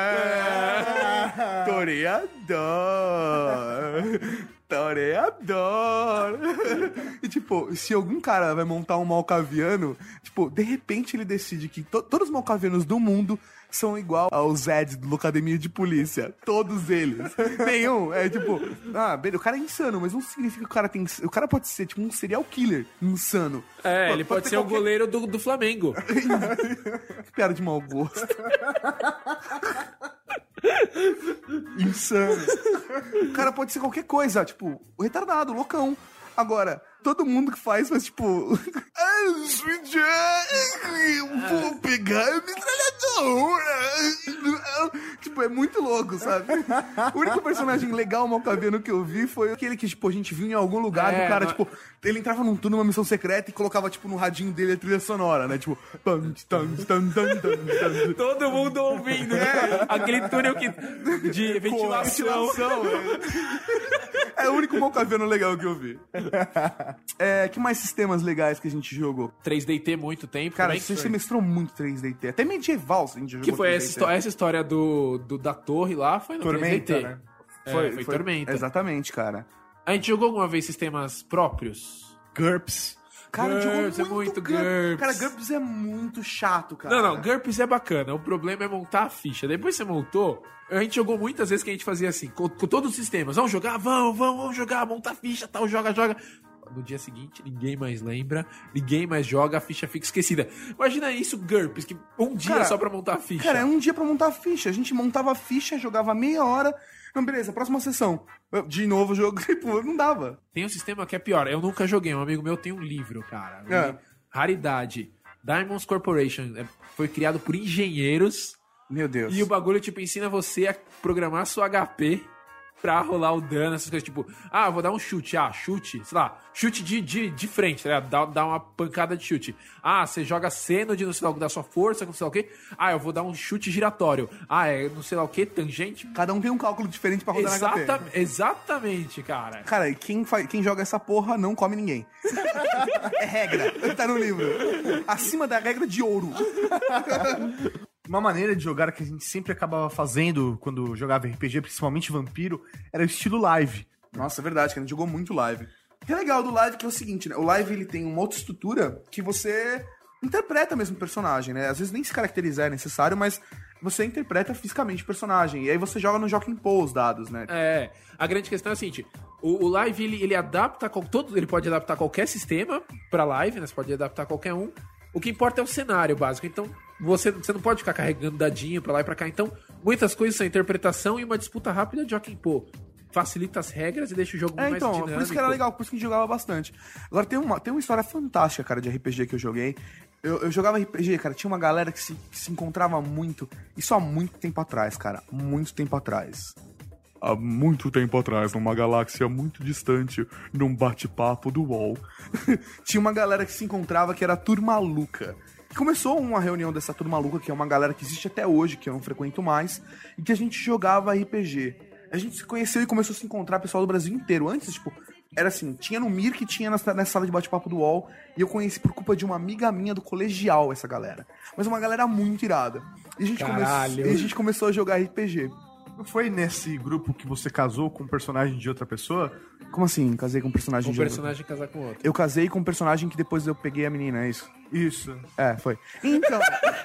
Ah, toreador! Toreador! E tipo, se algum cara vai montar um malcaviano, tipo, de repente ele decide que to- todos os malcavianos do mundo são igual aos Zeds do Academia de Polícia. Todos eles. Nenhum. É tipo, ah, beleza, o cara é insano, mas não significa que o cara tem. O cara pode ser tipo um serial killer insano. É, Pô, ele pode, ter ser o qualquer- goleiro do, do Flamengo. Que piada de mau gosto. Insano. O cara pode ser qualquer coisa, tipo, o retardado, o loucão. Agora, todo mundo que faz, faz tipo. "Ah, sweet Jack, eu vou pegar a metralhadora." Tipo, é muito louco, sabe? O único personagem legal malcaviano que eu vi foi aquele que, tipo, a gente viu em algum lugar É, do cara, mas- tipo, ele entrava num turno, numa missão secreta e colocava, tipo, no radinho dele a trilha sonora, né? Tipo, tan, tan, tan, tan, tan, tan. Todo mundo ouvindo, né? Aquele túnel que, de ventilação. Ventilação, é. É o único malcaviano legal que eu vi. É, que mais sistemas legais que a gente jogou? três D T muito tempo. Cara, também. você, você mestrou muito três D T. Até medieval a gente jogou. Que foi três essa, D T. histó- essa história do, do- da torre lá, foi no Tormenta, três D T. né? É, foi, foi, Tormenta. Exatamente, cara. A gente jogou alguma vez sistemas próprios? GURPS. Cara, jogou GURPS é muito GURPS. Cara, GURPS é muito chato, cara. Não, não, GURPS é bacana. O problema é montar a ficha. Depois que você montou, a gente jogou muitas vezes que a gente fazia assim, com, com todos os sistemas. Vamos jogar? Vamos, vamos, vamos jogar, montar a ficha, tal, joga, joga. No dia seguinte, ninguém mais lembra, ninguém mais joga, a ficha fica esquecida. Imagina isso, GURPS, que um dia Cara, só pra montar a ficha. Cara, é um dia pra montar a ficha. A gente montava a ficha, jogava meia hora. Não, beleza, próxima sessão. De novo o jogo, tipo, não dava. Tem um sistema que é pior. Eu nunca joguei. Um amigo meu tem um livro, cara. É. Raridade. Diamonds Corporation. É, foi criado por engenheiros. Meu Deus. E o bagulho, tipo, ensina você a programar seu H P pra rolar o dano, essas coisas. Tipo, ah, vou dar um chute. Ah, chute, sei lá, chute de, de, de frente, tá ligado? Dá, dá uma pancada de chute. Ah, você joga seno de não sei lá o que, da sua força, não sei lá o que. Ah, eu vou dar um chute giratório. Ah, é não sei lá o que, tangente. Cada um tem um cálculo diferente pra rodar na Exata, H P. Exatamente, cara. Cara, e quem, faz, quem joga essa porra não come ninguém. É regra. Tá no livro. Acima da regra de ouro. Uma maneira de jogar que a gente sempre acabava fazendo quando jogava R P G, principalmente Vampiro, era o estilo live. Nossa, é verdade, que a gente jogou muito live. O que é legal do live que é o seguinte, né? O live, ele tem uma outra estrutura que você interpreta mesmo o personagem, né? Às vezes nem se caracterizar é necessário, mas você interpreta fisicamente o personagem. E aí você joga no Jockey Pô os dados, né? É, a grande questão é a seguinte, o, o live, ele, ele adapta, todo, ele pode adaptar qualquer sistema pra live, né? Você pode adaptar qualquer um. O que importa é o cenário básico, então você, você não pode ficar carregando dadinho pra lá e pra cá. Então, muitas coisas são interpretação e uma disputa rápida de Jockey Pô. Facilita as regras e deixa o jogo É, mais então, dinâmico. por isso que era legal, por isso que a gente jogava bastante. Agora, tem uma, tem uma história fantástica, cara, de R P G que eu joguei. Eu, eu jogava R P G, cara, tinha uma galera que se, que se encontrava muito, isso há muito tempo atrás, cara, muito tempo atrás. Há muito tempo atrás, numa galáxia muito distante, num bate-papo do UOL, tinha uma galera que se encontrava que era a Turma Maluca. Começou uma reunião dessa Turma Maluca, que é uma galera que existe até hoje, que eu não frequento mais, e que a gente jogava R P G. A gente se conheceu e começou a se encontrar pessoal do Brasil inteiro. Antes, tipo, era assim, tinha no Mir que tinha nessa, nessa sala de bate-papo do UOL, e eu conheci por culpa de uma amiga minha do colegial essa galera. Mas uma galera muito irada. E a gente, come... e a gente começou a jogar R P G. Não foi nesse grupo que você casou com um personagem de outra pessoa? Como assim? Casei com um personagem Um de personagem casar com outro. Eu casei com um personagem que depois eu peguei a menina, é isso? Isso. É, foi. Então.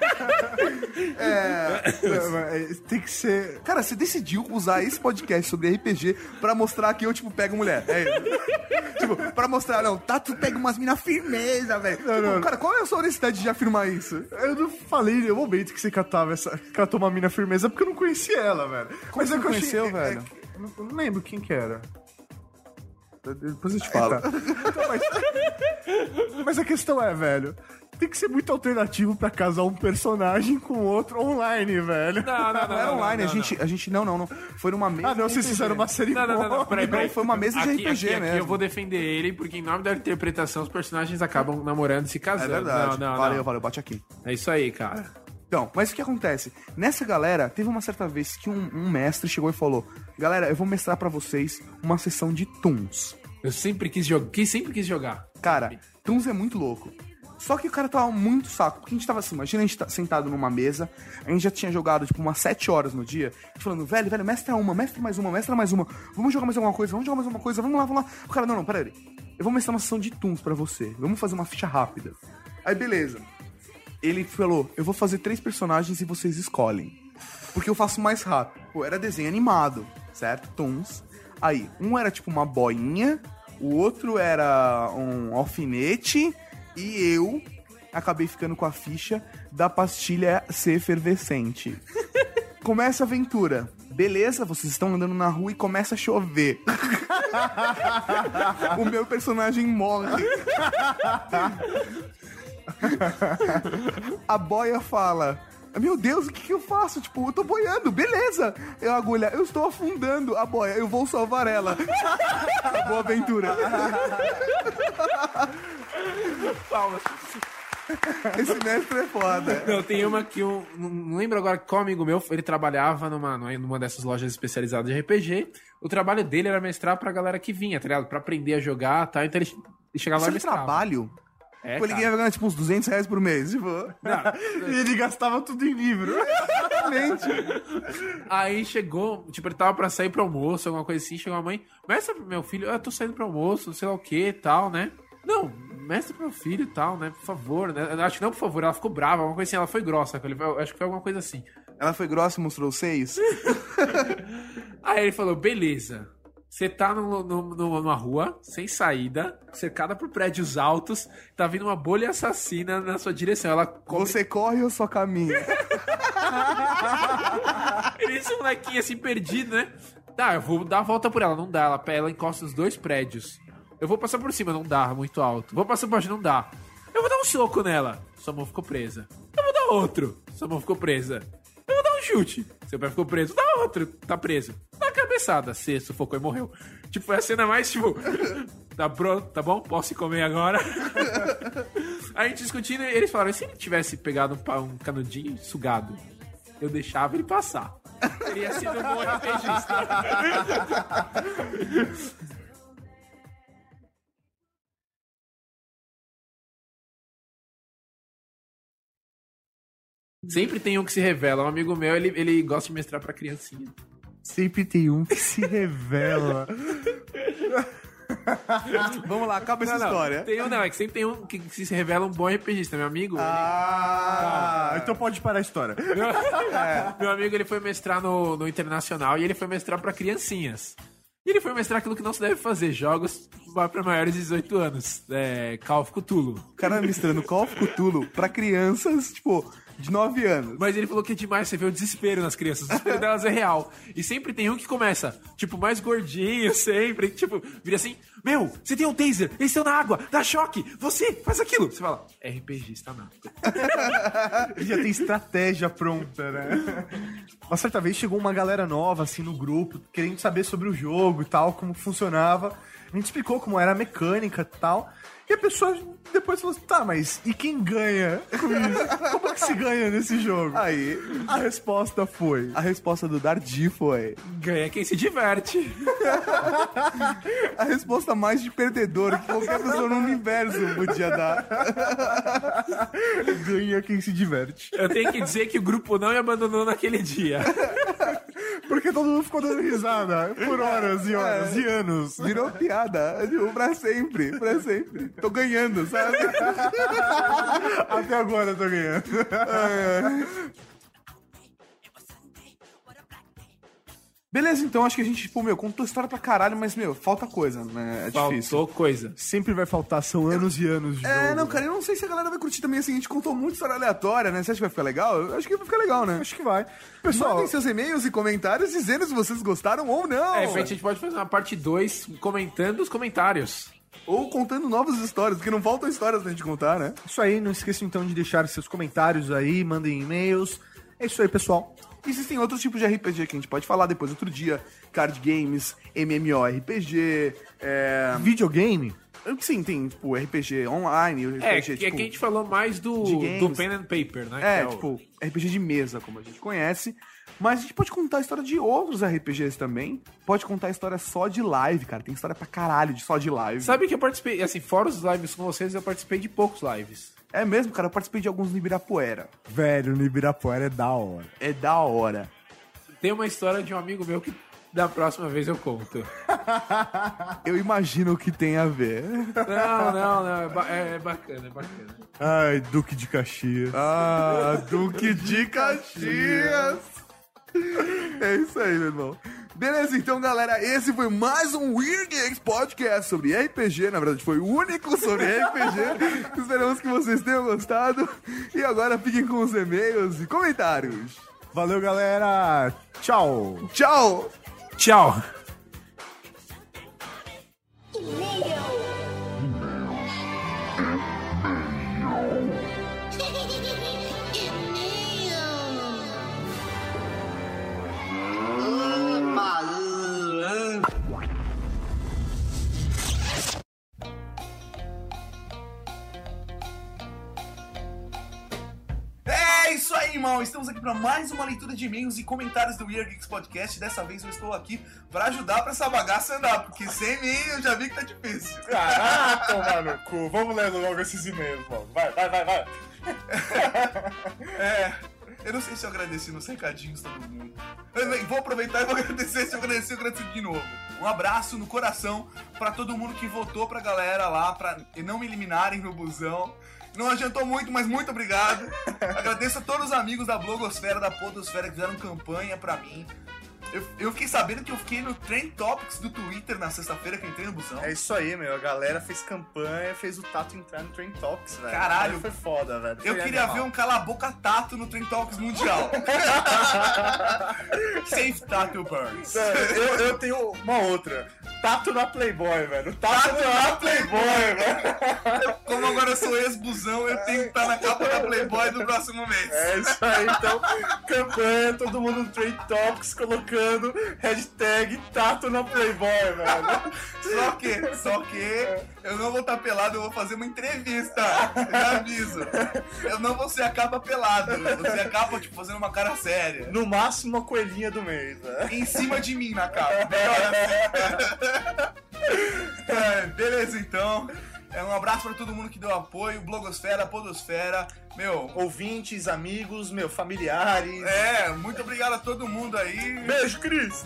É, tem que ser... Cara, você decidiu usar esse podcast sobre R P G pra mostrar que eu, tipo, pego mulher. É isso. Tipo, pra mostrar, não, tá, tu pega umas minas firmeza, velho. Tipo, cara, qual é a sua honestidade de afirmar isso? Eu não falei no momento que você catava essa... catou uma mina firmeza porque eu não conhecia ela, velho. Como você é que eu conheceu, achei- é- velho? é- eu não- eu não lembro quem que era. Depois eu te falo. Então, mas... mas a questão é, velho, tem que ser muito alternativo pra casar um personagem com outro online, velho. Não, não, não. Não era online, a gente, a gente, não, não, não. Foi numa mesa. Ah, não, de vocês R P G. fizeram uma Não, cerimônia. não, não, não, peraí, peraí. Foi uma mesa de aqui, R P G, aqui, né? Aqui eu vou defender ele, porque em nome da interpretação, os personagens acabam namorando e se É casando. verdade. Não, não, valeu, não. valeu, bate aqui. É isso aí, cara. Então, mas o que acontece? Nessa galera, teve uma certa vez que um, um mestre chegou e falou: galera, eu vou mestrar pra vocês uma sessão de Toons. Eu sempre quis jogar. Quem sempre quis jogar? Cara, Toons é muito louco. Só que o cara tava muito saco, porque a gente tava assim, imagina a gente tá sentado numa mesa, a gente já tinha jogado, tipo, umas sete horas no dia, falando, velho, velho, mestra uma, mestra mais uma, mestra mais uma, vamos jogar mais alguma coisa, vamos jogar mais alguma coisa, vamos lá, vamos lá. O cara, não, não, pera aí, eu vou mestrar uma sessão de Toons pra você, vamos fazer uma ficha rápida. Aí, beleza. Ele falou, eu vou fazer três personagens e vocês escolhem. Porque eu faço mais rápido. Pô, era desenho animado, certo? Toons. Aí, um era tipo uma boinha, o outro era um alfinete, e eu acabei ficando com a ficha da pastilha C efervescente. Começa a aventura. Beleza, vocês estão andando na rua e começa a chover. O meu personagem morre. A boia fala: meu Deus, o que, que eu faço? Tipo, eu tô boiando, beleza. Eu, agulha, eu estou afundando a boia, eu vou salvar ela. Boa aventura. Palmas. Esse mestre é foda. Não, tem uma que eu não lembro agora qual amigo meu, ele trabalhava numa, numa dessas lojas especializadas de R P G. O trabalho dele era mestrar pra galera que vinha, tá ligado? Pra aprender a jogar e tal. Então ele, ele chegava lá Isso e é mestrava. trabalho? É, Pô, ele cara. ia ganhar tipo uns duzentos reais por mês, tipo. E ele gastava tudo em livro. Exatamente. Aí chegou, tipo, ele tava pra sair pro almoço, alguma coisa assim, chegou a mãe, mestre, meu filho, eu tô saindo pro almoço, não sei lá o que e tal, né? Não, mestre pro meu filho e tal, né? Por favor, né? Eu acho que não, por favor, ela ficou brava, alguma coisa assim, ela foi grossa com ele. Eu acho que foi alguma coisa assim. Ela foi grossa e mostrou os seios? Aí ele falou, beleza. Você tá no, no, numa rua, sem saída, cercada por prédios altos, tá vindo uma bolha assassina na sua direção. Ela come... Você corre ou só caminha? Ele esse molequinho assim, perdido, né? Tá, eu vou dar a volta por ela. Não dá, ela, ela encosta nos dois prédios. Eu vou passar por cima, não dá, muito alto. Vou passar por baixo, não dá. Eu vou dar um soco nela. Sua mão ficou presa. Eu vou dar outro. Sua mão ficou presa. Eu vou dar um chute. Seu pé ficou preso. Dá outro. Tá preso. Dá uma cabeçada. Você sufocou e morreu. Tipo, foi a cena mais, tipo... Tá pronto, tá bom? Posso ir comer agora? A gente discutindo, eles falaram, e se ele tivesse pegado um, um canudinho e sugado? Eu deixava ele passar. Teria sido um bom RPGista. Sempre tem um que se revela. Um amigo meu, ele, ele gosta de mestrar pra criancinha. Sempre tem um que se revela. Vamos lá, acaba essa Não, não, história. tem um, não, é que sempre tem um que, que se revela um bom RPGista. Meu amigo... Ah, então pode parar a história. Ele, é, meu amigo, ele foi mestrar no, no Internacional e ele foi mestrar pra criancinhas. E ele foi mestrar aquilo que não se deve fazer, jogos pra maiores de dezoito anos. É, Call of Cthulhu. O cara misturando Call of Cthulhu pra crianças, tipo... de nove anos. Mas ele falou que é demais, você vê o desespero nas crianças. O desespero delas é real. E sempre tem um que começa, tipo, mais gordinho, sempre. Tipo, vira assim, meu, você tem um taser, eles estão na água, dá choque, você, faz aquilo. Você fala, RPGista nada. Ele já tem estratégia pronta, né? Uma certa vez chegou uma galera nova, assim, no grupo, querendo saber sobre o jogo e tal, como funcionava. A gente explicou como era a mecânica e tal. E a pessoa depois falou assim, tá, mas e quem ganha com isso? Como é que se ganha nesse jogo? Aí, A resposta foi... a resposta do Dardi foi... Ganha quem se diverte. A resposta mais de perdedor que qualquer pessoa no universo podia dar. Ganha quem se diverte. Eu tenho que dizer que o grupo não me abandonou naquele dia. Porque todo mundo ficou dando risada por horas e horas e anos. Virou piada, tipo, pra sempre, pra sempre. Tô ganhando, sabe? Até agora eu tô ganhando. Beleza, então acho que a gente, tipo, meu, contou história pra caralho, mas, meu, falta coisa, né? É difícil. Faltou coisa. Sempre vai faltar, são anos e anos de É, jogo. não, cara, eu não sei se a galera vai curtir também, assim, a gente contou muita história aleatória, né? Você acha que vai ficar legal? Eu acho que vai ficar legal, né? Acho que vai. Pessoal, Mandem seus e-mails e comentários dizendo se vocês gostaram ou não. É, a gente pode fazer uma parte dois comentando os comentários. Ou contando novas histórias, porque não faltam histórias pra gente contar, né? isso aí, não esqueçam então de deixar seus comentários aí, mandem e-mails. É isso aí, pessoal. Existem outros tipos de R P G que a gente pode falar depois outro dia. Card games, MMORPG, é... Videogame? Sim, tem, tipo, R P G online, R P G, É, tipo... que aqui a gente falou mais do, de games. do pen and paper, né? É, que o- tipo, R P G de mesa, como a gente conhece. Mas a gente pode contar a história de outros R P Gs também. Pode contar a história só de live, cara. Tem história pra caralho de só de live. Sabe que eu participei, assim, fora os lives com vocês, eu participei de poucos lives. É mesmo, cara. Eu participei de alguns no Ibirapuera. Velho, no Ibirapuera é da hora. É da hora. Tem uma história de um amigo meu que da próxima vez eu conto. Eu imagino o que tem a ver. Não, não, não. É, ba- é bacana, é bacana. Ai, Duque de Caxias. Ah, Duque de Caxias. É isso aí, meu irmão. Beleza, então, galera, esse foi mais um Weird Games Podcast sobre R P G. Na verdade, foi o único sobre R P G. Esperamos que vocês tenham gostado. E agora fiquem com os e-mails e comentários. Valeu, galera. Tchau. Tchau! Tchau! É isso aí, irmão. Estamos aqui para mais uma leitura de e-mails e comentários do Weird Geeks Podcast. Dessa vez eu estou aqui para ajudar para essa bagaça andar, porque sem mim eu já vi que tá difícil. Caraca, tomar no cu. Vamos lendo logo esses e-mails, mano. Vai, vai, vai, vai. É, Eu não sei se eu agradeci nos recadinhos todo mundo. Eu nem- vou aproveitar e vou agradecer. Se eu agradecer, eu agradeço de novo. Um abraço no coração pra todo mundo que votou pra galera lá, pra não me eliminarem no busão. Não adiantou muito, mas muito obrigado. Agradeço a todos os amigos da blogosfera, da podosfera que fizeram campanha pra mim. Eu, eu fiquei sabendo que eu fiquei no Trend Topics do Twitter na sexta-feira que eu entrei no busão. É isso aí, meu. A galera fez campanha, fez o Tato entrar no Trend Talks, velho. Caralho. Foi foda, velho. Eu Foi queria animal. ver um cala-boca tato no Trend Talks Mundial. Safe Tato Burns. Mano, Eu, eu tenho uma outra. Tato na Playboy, velho. Tato, na Playboy, velho. Como agora eu sou ex-busão, eu tenho que estar na capa da Playboy do próximo mês. É isso aí, então, campanha, todo mundo no Trend Talks colocando hashtag Tato na Playboy, velho. Só que, só que eu não vou estar pelado, eu vou fazer uma entrevista. Já aviso. Eu não vou ser a capa pelado. Eu vou ser a capa, tipo, fazendo uma cara séria. No máximo, a coelhinha do mês, velho. Em cima de mim na capa. Melhor assim. É, beleza, então. É, um abraço pra todo mundo que deu apoio. Blogosfera, Podosfera. Meu, Ouvintes, amigos, meu, familiares. é, muito obrigado a todo mundo aí. Beijo, Cris.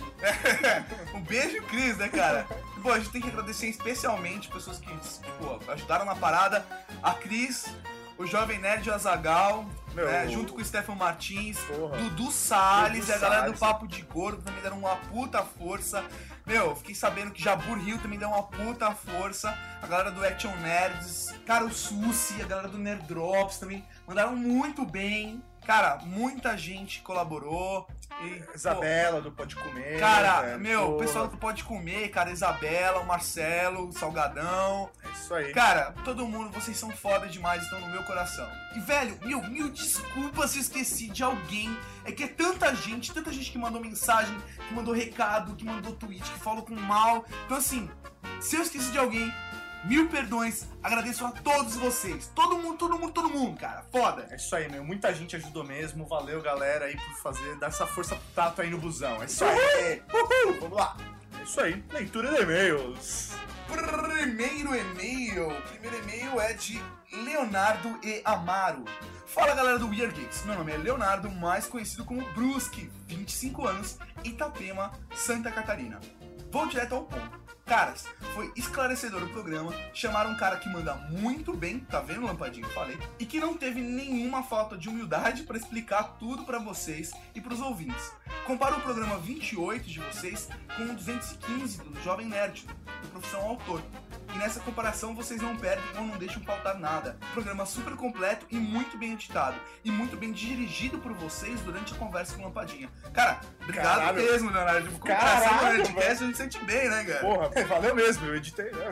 Um beijo, Cris, né, cara? Bom, a gente tem que agradecer especialmente pessoas que, tipo, ajudaram na parada. A Cris, o Jovem Nerd Azagal, Meu. né, junto com o Stefan Martins, Porra. Dudu Salles Dudu e a galera Salles. do Papo de Gordo também deram uma puta força. Meu, fiquei sabendo que Jabur Hill também deu uma puta força. A galera do Action Nerds, cara, o Susi, a galera do Nerd Drops também mandaram muito bem. Cara, muita gente colaborou. E, pô, Isabela, do Pode Comer. cara, velho, meu, o porra. pessoal que pode comer, cara, Isabela, o Marcelo, o Salgadão. É isso aí. Cara, todo mundo, vocês são foda demais, estão no meu coração. E, velho, mil, mil desculpas se eu esqueci de alguém. É que é tanta gente, tanta gente que mandou mensagem, que mandou recado, que mandou tweet, que falou com mal. Então, assim, se eu esqueci de alguém, mil perdões. Agradeço a todos vocês. Todo mundo, todo mundo, todo mundo, cara. Foda. É isso aí, meu. Muita gente ajudou mesmo. Valeu, galera, aí por fazer, dar essa força pro Tato aí no busão. É isso aí. Uhul. Vamos lá. É isso aí. Leitura de e-mails. Primeiro e-mail. O primeiro e-mail é de Leonardo E. Amaro. Fala, galera do Weird Geeks. Meu nome é Leonardo, mais conhecido como Brusque, vinte e cinco anos, Itapema, Santa Catarina. Vou direto ao ponto. Caras, foi esclarecedor o programa. Chamaram um cara que manda muito bem, tá vendo, Lampadinho? Falei. E que não teve nenhuma falta de humildade pra explicar tudo pra vocês e pros ouvintes. Compara o programa vinte e oito de vocês com o duzentos e quinze do Jovem Nerd, do Profissão Autor. E nessa comparação vocês não perdem ou não deixam faltar nada. Programa super completo e muito bem editado. E muito bem dirigido por vocês durante a conversa com o Lampadinha. Cara, obrigado Caralho. mesmo, Leonardo. Com Caralho, coração no velho. Nerdcast a gente sente bem, né, cara? Porra, valeu mesmo. Eu editei. Né?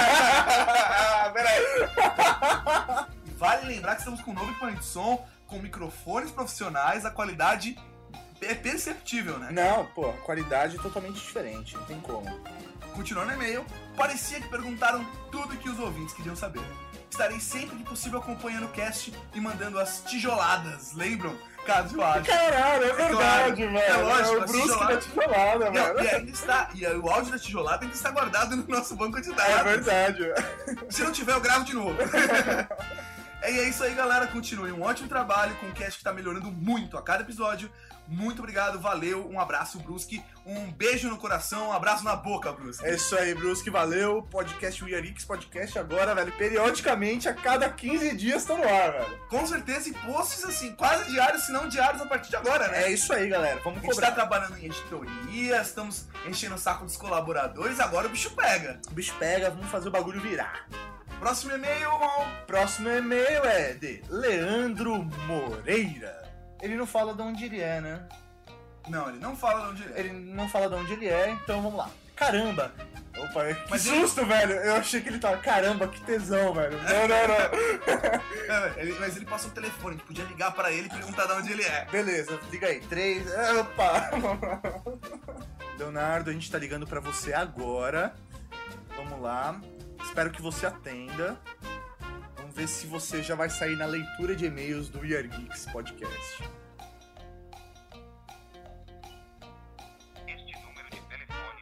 Peraí. Vale lembrar que estamos com um novo equipamento de som, com microfones profissionais, a qualidade é perceptível, né? Não, pô, a qualidade é totalmente diferente. Não tem como. Continuando o e-mail, parecia que perguntaram tudo que os ouvintes queriam saber. Estarei sempre que possível acompanhando o cast e mandando as tijoladas, lembram? Caso acho. Caralho, é verdade, claro. velho. É lógico, o a Brusque tijolada- da tijolada, Não, velho. e ainda está, e o áudio da tijolada ainda está guardado no nosso banco de dados. É verdade. Se não tiver, eu gravo de novo. É, e é isso aí, galera. Continue um ótimo trabalho com o cast que tá melhorando muito a cada episódio. Muito obrigado, valeu, um abraço, Brusque. Um beijo no coração, um abraço na boca, Brusque. É isso aí, Brusque, valeu. Podcast Weird Geeks Podcast agora, velho. Periodicamente, a cada quinze dias tá no ar, velho. Com certeza, e posts assim, quase diários, se não diários a partir de agora, né? É isso aí, galera. Vamos A gente tá cobrar. trabalhando em editoria, estamos enchendo o saco dos colaboradores, agora o bicho pega. O bicho pega, vamos fazer o bagulho virar. Próximo e-mail, Próximo e-mail é de Leandro Moreira. Ele não fala de onde ele é, né? não, ele não fala de onde ele é. Ele não fala de onde ele é, então vamos lá. Caramba! Opa, que Mas ele- susto, velho! Eu achei que ele tava. Caramba, que tesão, velho. Não, não, não. É, ele- mas ele passou o telefone, a gente podia ligar pra ele e perguntar de onde ele é. Beleza, liga aí. Três. Opa! Leonardo, a gente tá ligando pra você agora. Vamos lá. Espero que você atenda. Vamos ver se você já vai sair na leitura de e-mails do Weird Geeks Podcast.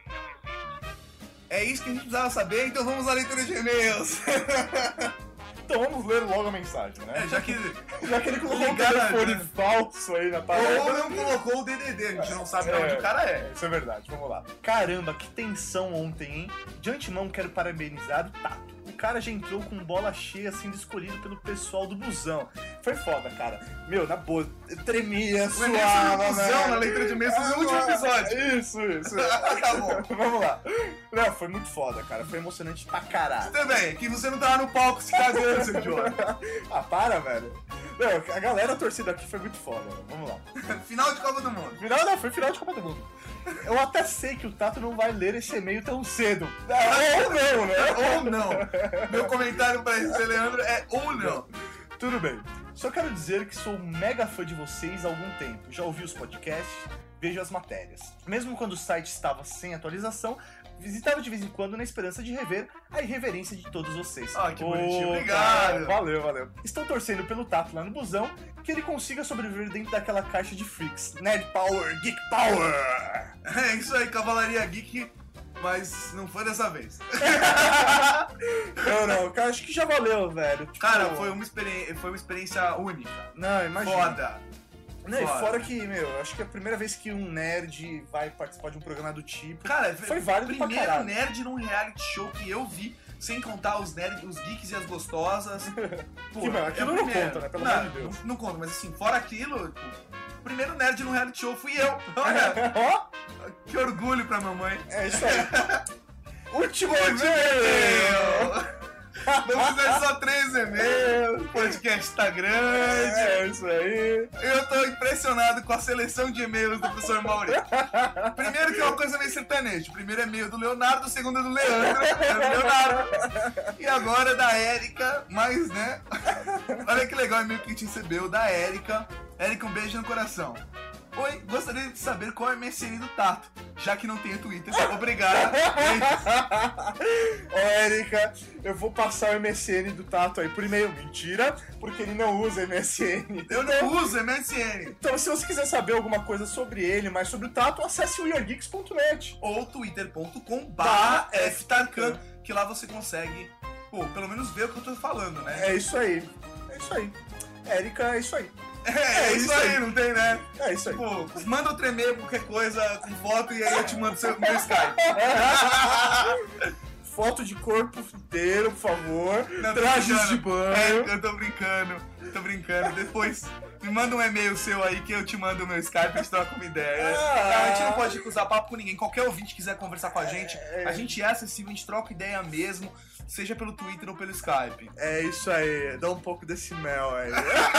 É isso que a gente precisava saber, então vamos à leitura de e-mails. Então Então vamos ler logo a mensagem, né? É, já que. Já que ele colocou um Ligaram, telefone né? falso aí na parada. Ou não colocou o D D D, a gente não sabe de onde o cara é. Isso é verdade, vamos lá. Caramba, que tensão ontem, hein? De antemão quero parabenizar o Tato. O cara já entrou com bola cheia, sendo escolhido pelo pessoal do busão. Foi foda, cara. Meu, na boa, eu tremia, O Enem sobre suava, busão velho. na leitura de e-mails no último episódio. Isso, isso. Tá bom. Vamos lá. Não, foi muito foda, cara. Foi emocionante pra caralho. Também, que você não tava no palco se cagando, seu idiota. Ah, para, velho. Não, a galera, a torcida aqui foi muito foda, velho. Vamos lá. Final de Copa do Mundo. Final, não, foi final de Copa do Mundo. Eu até sei que o Tato não vai ler esse e-mail tão cedo. Ou não, né? Ou não. Meu comentário pra esse Leandro é ou não. Tudo bem. Só quero dizer que sou mega fã de vocês há algum tempo. Já ouvi os podcasts, vejo as matérias. Mesmo quando o site estava sem atualização, visitava de vez em quando na esperança de rever a irreverência de todos vocês. Ah, que bonitinho. Ô, Obrigado. cara, valeu, valeu. Estou torcendo pelo Tato lá no busão, que ele consiga sobreviver dentro daquela caixa de freaks. Nerd Power, Geek Power! É isso aí, Cavalaria Geek, mas não foi dessa vez. Não, não, cara, acho que já valeu, velho. Tipo, Cara, foi uma, experi... foi uma experiência única. Não, imagina. Foda. Não, e Foda. fora que, meu, acho que é a primeira vez que um nerd vai participar de um programa do tipo. Cara, foi válido pra primeiro caralho. nerd num reality show que eu vi, sem contar os nerds, os geeks e as gostosas. Pô, Que, mano, aquilo é o não primeiro. conta, né? Pelo não, amor de Deus. Não, não conta, mas assim, fora aquilo, pô, o primeiro nerd num reality show fui eu. Olha, Ó, que orgulho pra mamãe. é isso aí. Último Último e-mail! e-mail. Vamos fazer só três e-mails, o podcast tá grande. É isso aí. Eu tô impressionado com a seleção de e-mails do professor Mauri. Primeiro que é uma coisa meio sertaneja. O primeiro e-mail do Leonardo, o segundo é do Leandro, é do Leonardo. E agora é da Érica, mas, né? Olha que legal o e-mail que a gente recebeu da Érica. Érica, um beijo no coração. Oi, gostaria de saber qual é o M S N do Tato, já que não tenho Twitter. Obrigado. Ô, Érica, eu vou passar o M S N do Tato aí por e-mail. Mentira, porque ele não usa M S N. Eu não uso M S N. Então, se você quiser saber alguma coisa sobre ele, mais sobre o Tato, acesse o we are geeks ponto net. Ou twitter ponto com barra f tarkan, que lá você consegue, pô, pelo menos ver o que eu tô falando, né? É isso aí. É isso aí. Érica, é isso aí. É, é isso aí, não tem, né? É isso aí. Pô, manda outro e-mail, qualquer coisa, com foto, e aí eu te mando seu, meu Skype. Foto de corpo inteiro, por favor. Não, tô Trajes brincando. de banho. É, eu tô brincando, tô brincando. Depois, me manda um e-mail seu aí que eu te mando o meu Skype e a gente troca uma ideia. Ah. A gente não pode cruzar papo com ninguém. Qualquer ouvinte que quiser conversar com a gente, a gente é acessível, a gente troca ideia mesmo, seja pelo Twitter ou pelo Skype. É isso aí, dá um pouco desse mel aí.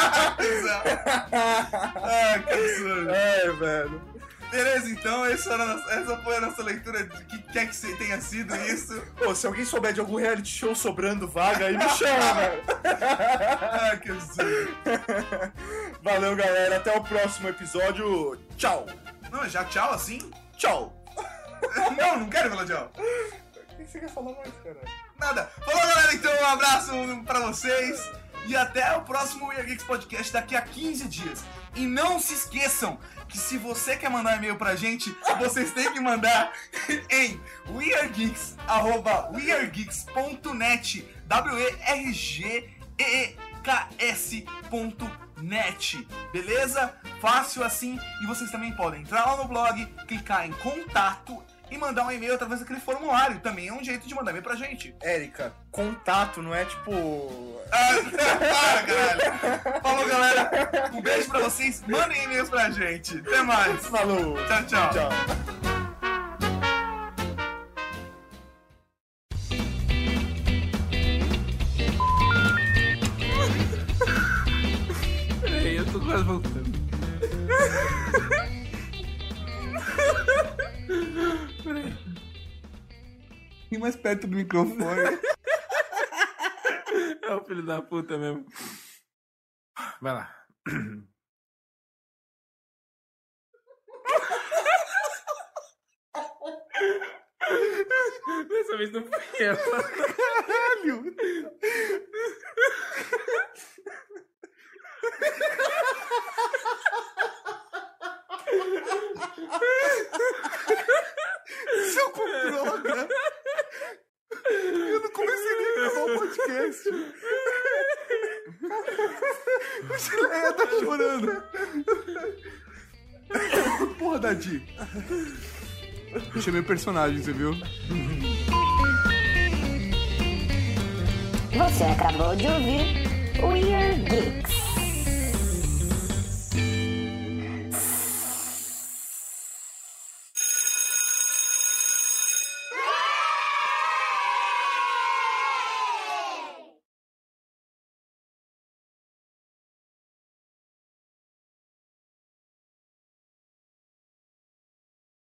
Ai, que absurdo. É, velho. Beleza, então, essa, era a nossa- essa foi a nossa leitura de que quer que se- tenha sido isso. Pô, se alguém souber de algum reality show sobrando vaga aí, me chama, velho. Ai, que absurdo. Valeu, galera. Até o próximo episódio. Tchau. Não, já tchau assim? Tchau. Não, não quero falar tchau. O que você quer falar mais, cara? Nada. Falou, galera, então, um abraço pra vocês. E até o próximo We Are Geeks Podcast daqui a quinze dias. E não se esqueçam que se você quer mandar e-mail pra gente, vocês têm que mandar em weargeeks, arroba weargeeks ponto net, W E R G E E K S ponto net, beleza? Fácil assim, e vocês também podem entrar lá no blog, clicar em contato e mandar um e-mail através daquele formulário. Também é um jeito de mandar e-mail pra gente. Érica, contato não é tipo. Ah, para, caralho. Falou, galera. Um beijo pra vocês. Mandem e-mails pra gente. Até mais. Falou. Tchau, tchau. Tchau. Peraí, eu tô quase voltando. Peraí. E mais perto do microfone. É o filho da puta mesmo. Vai lá. Dessa vez não fui eu. Caralho! Seu com droga! Eu não comecei nem a gravar o podcast. O Chileia tá chorando. Porra, Dadi. Eu chamei personagem, você viu? Você acabou de ouvir Weird Geeks.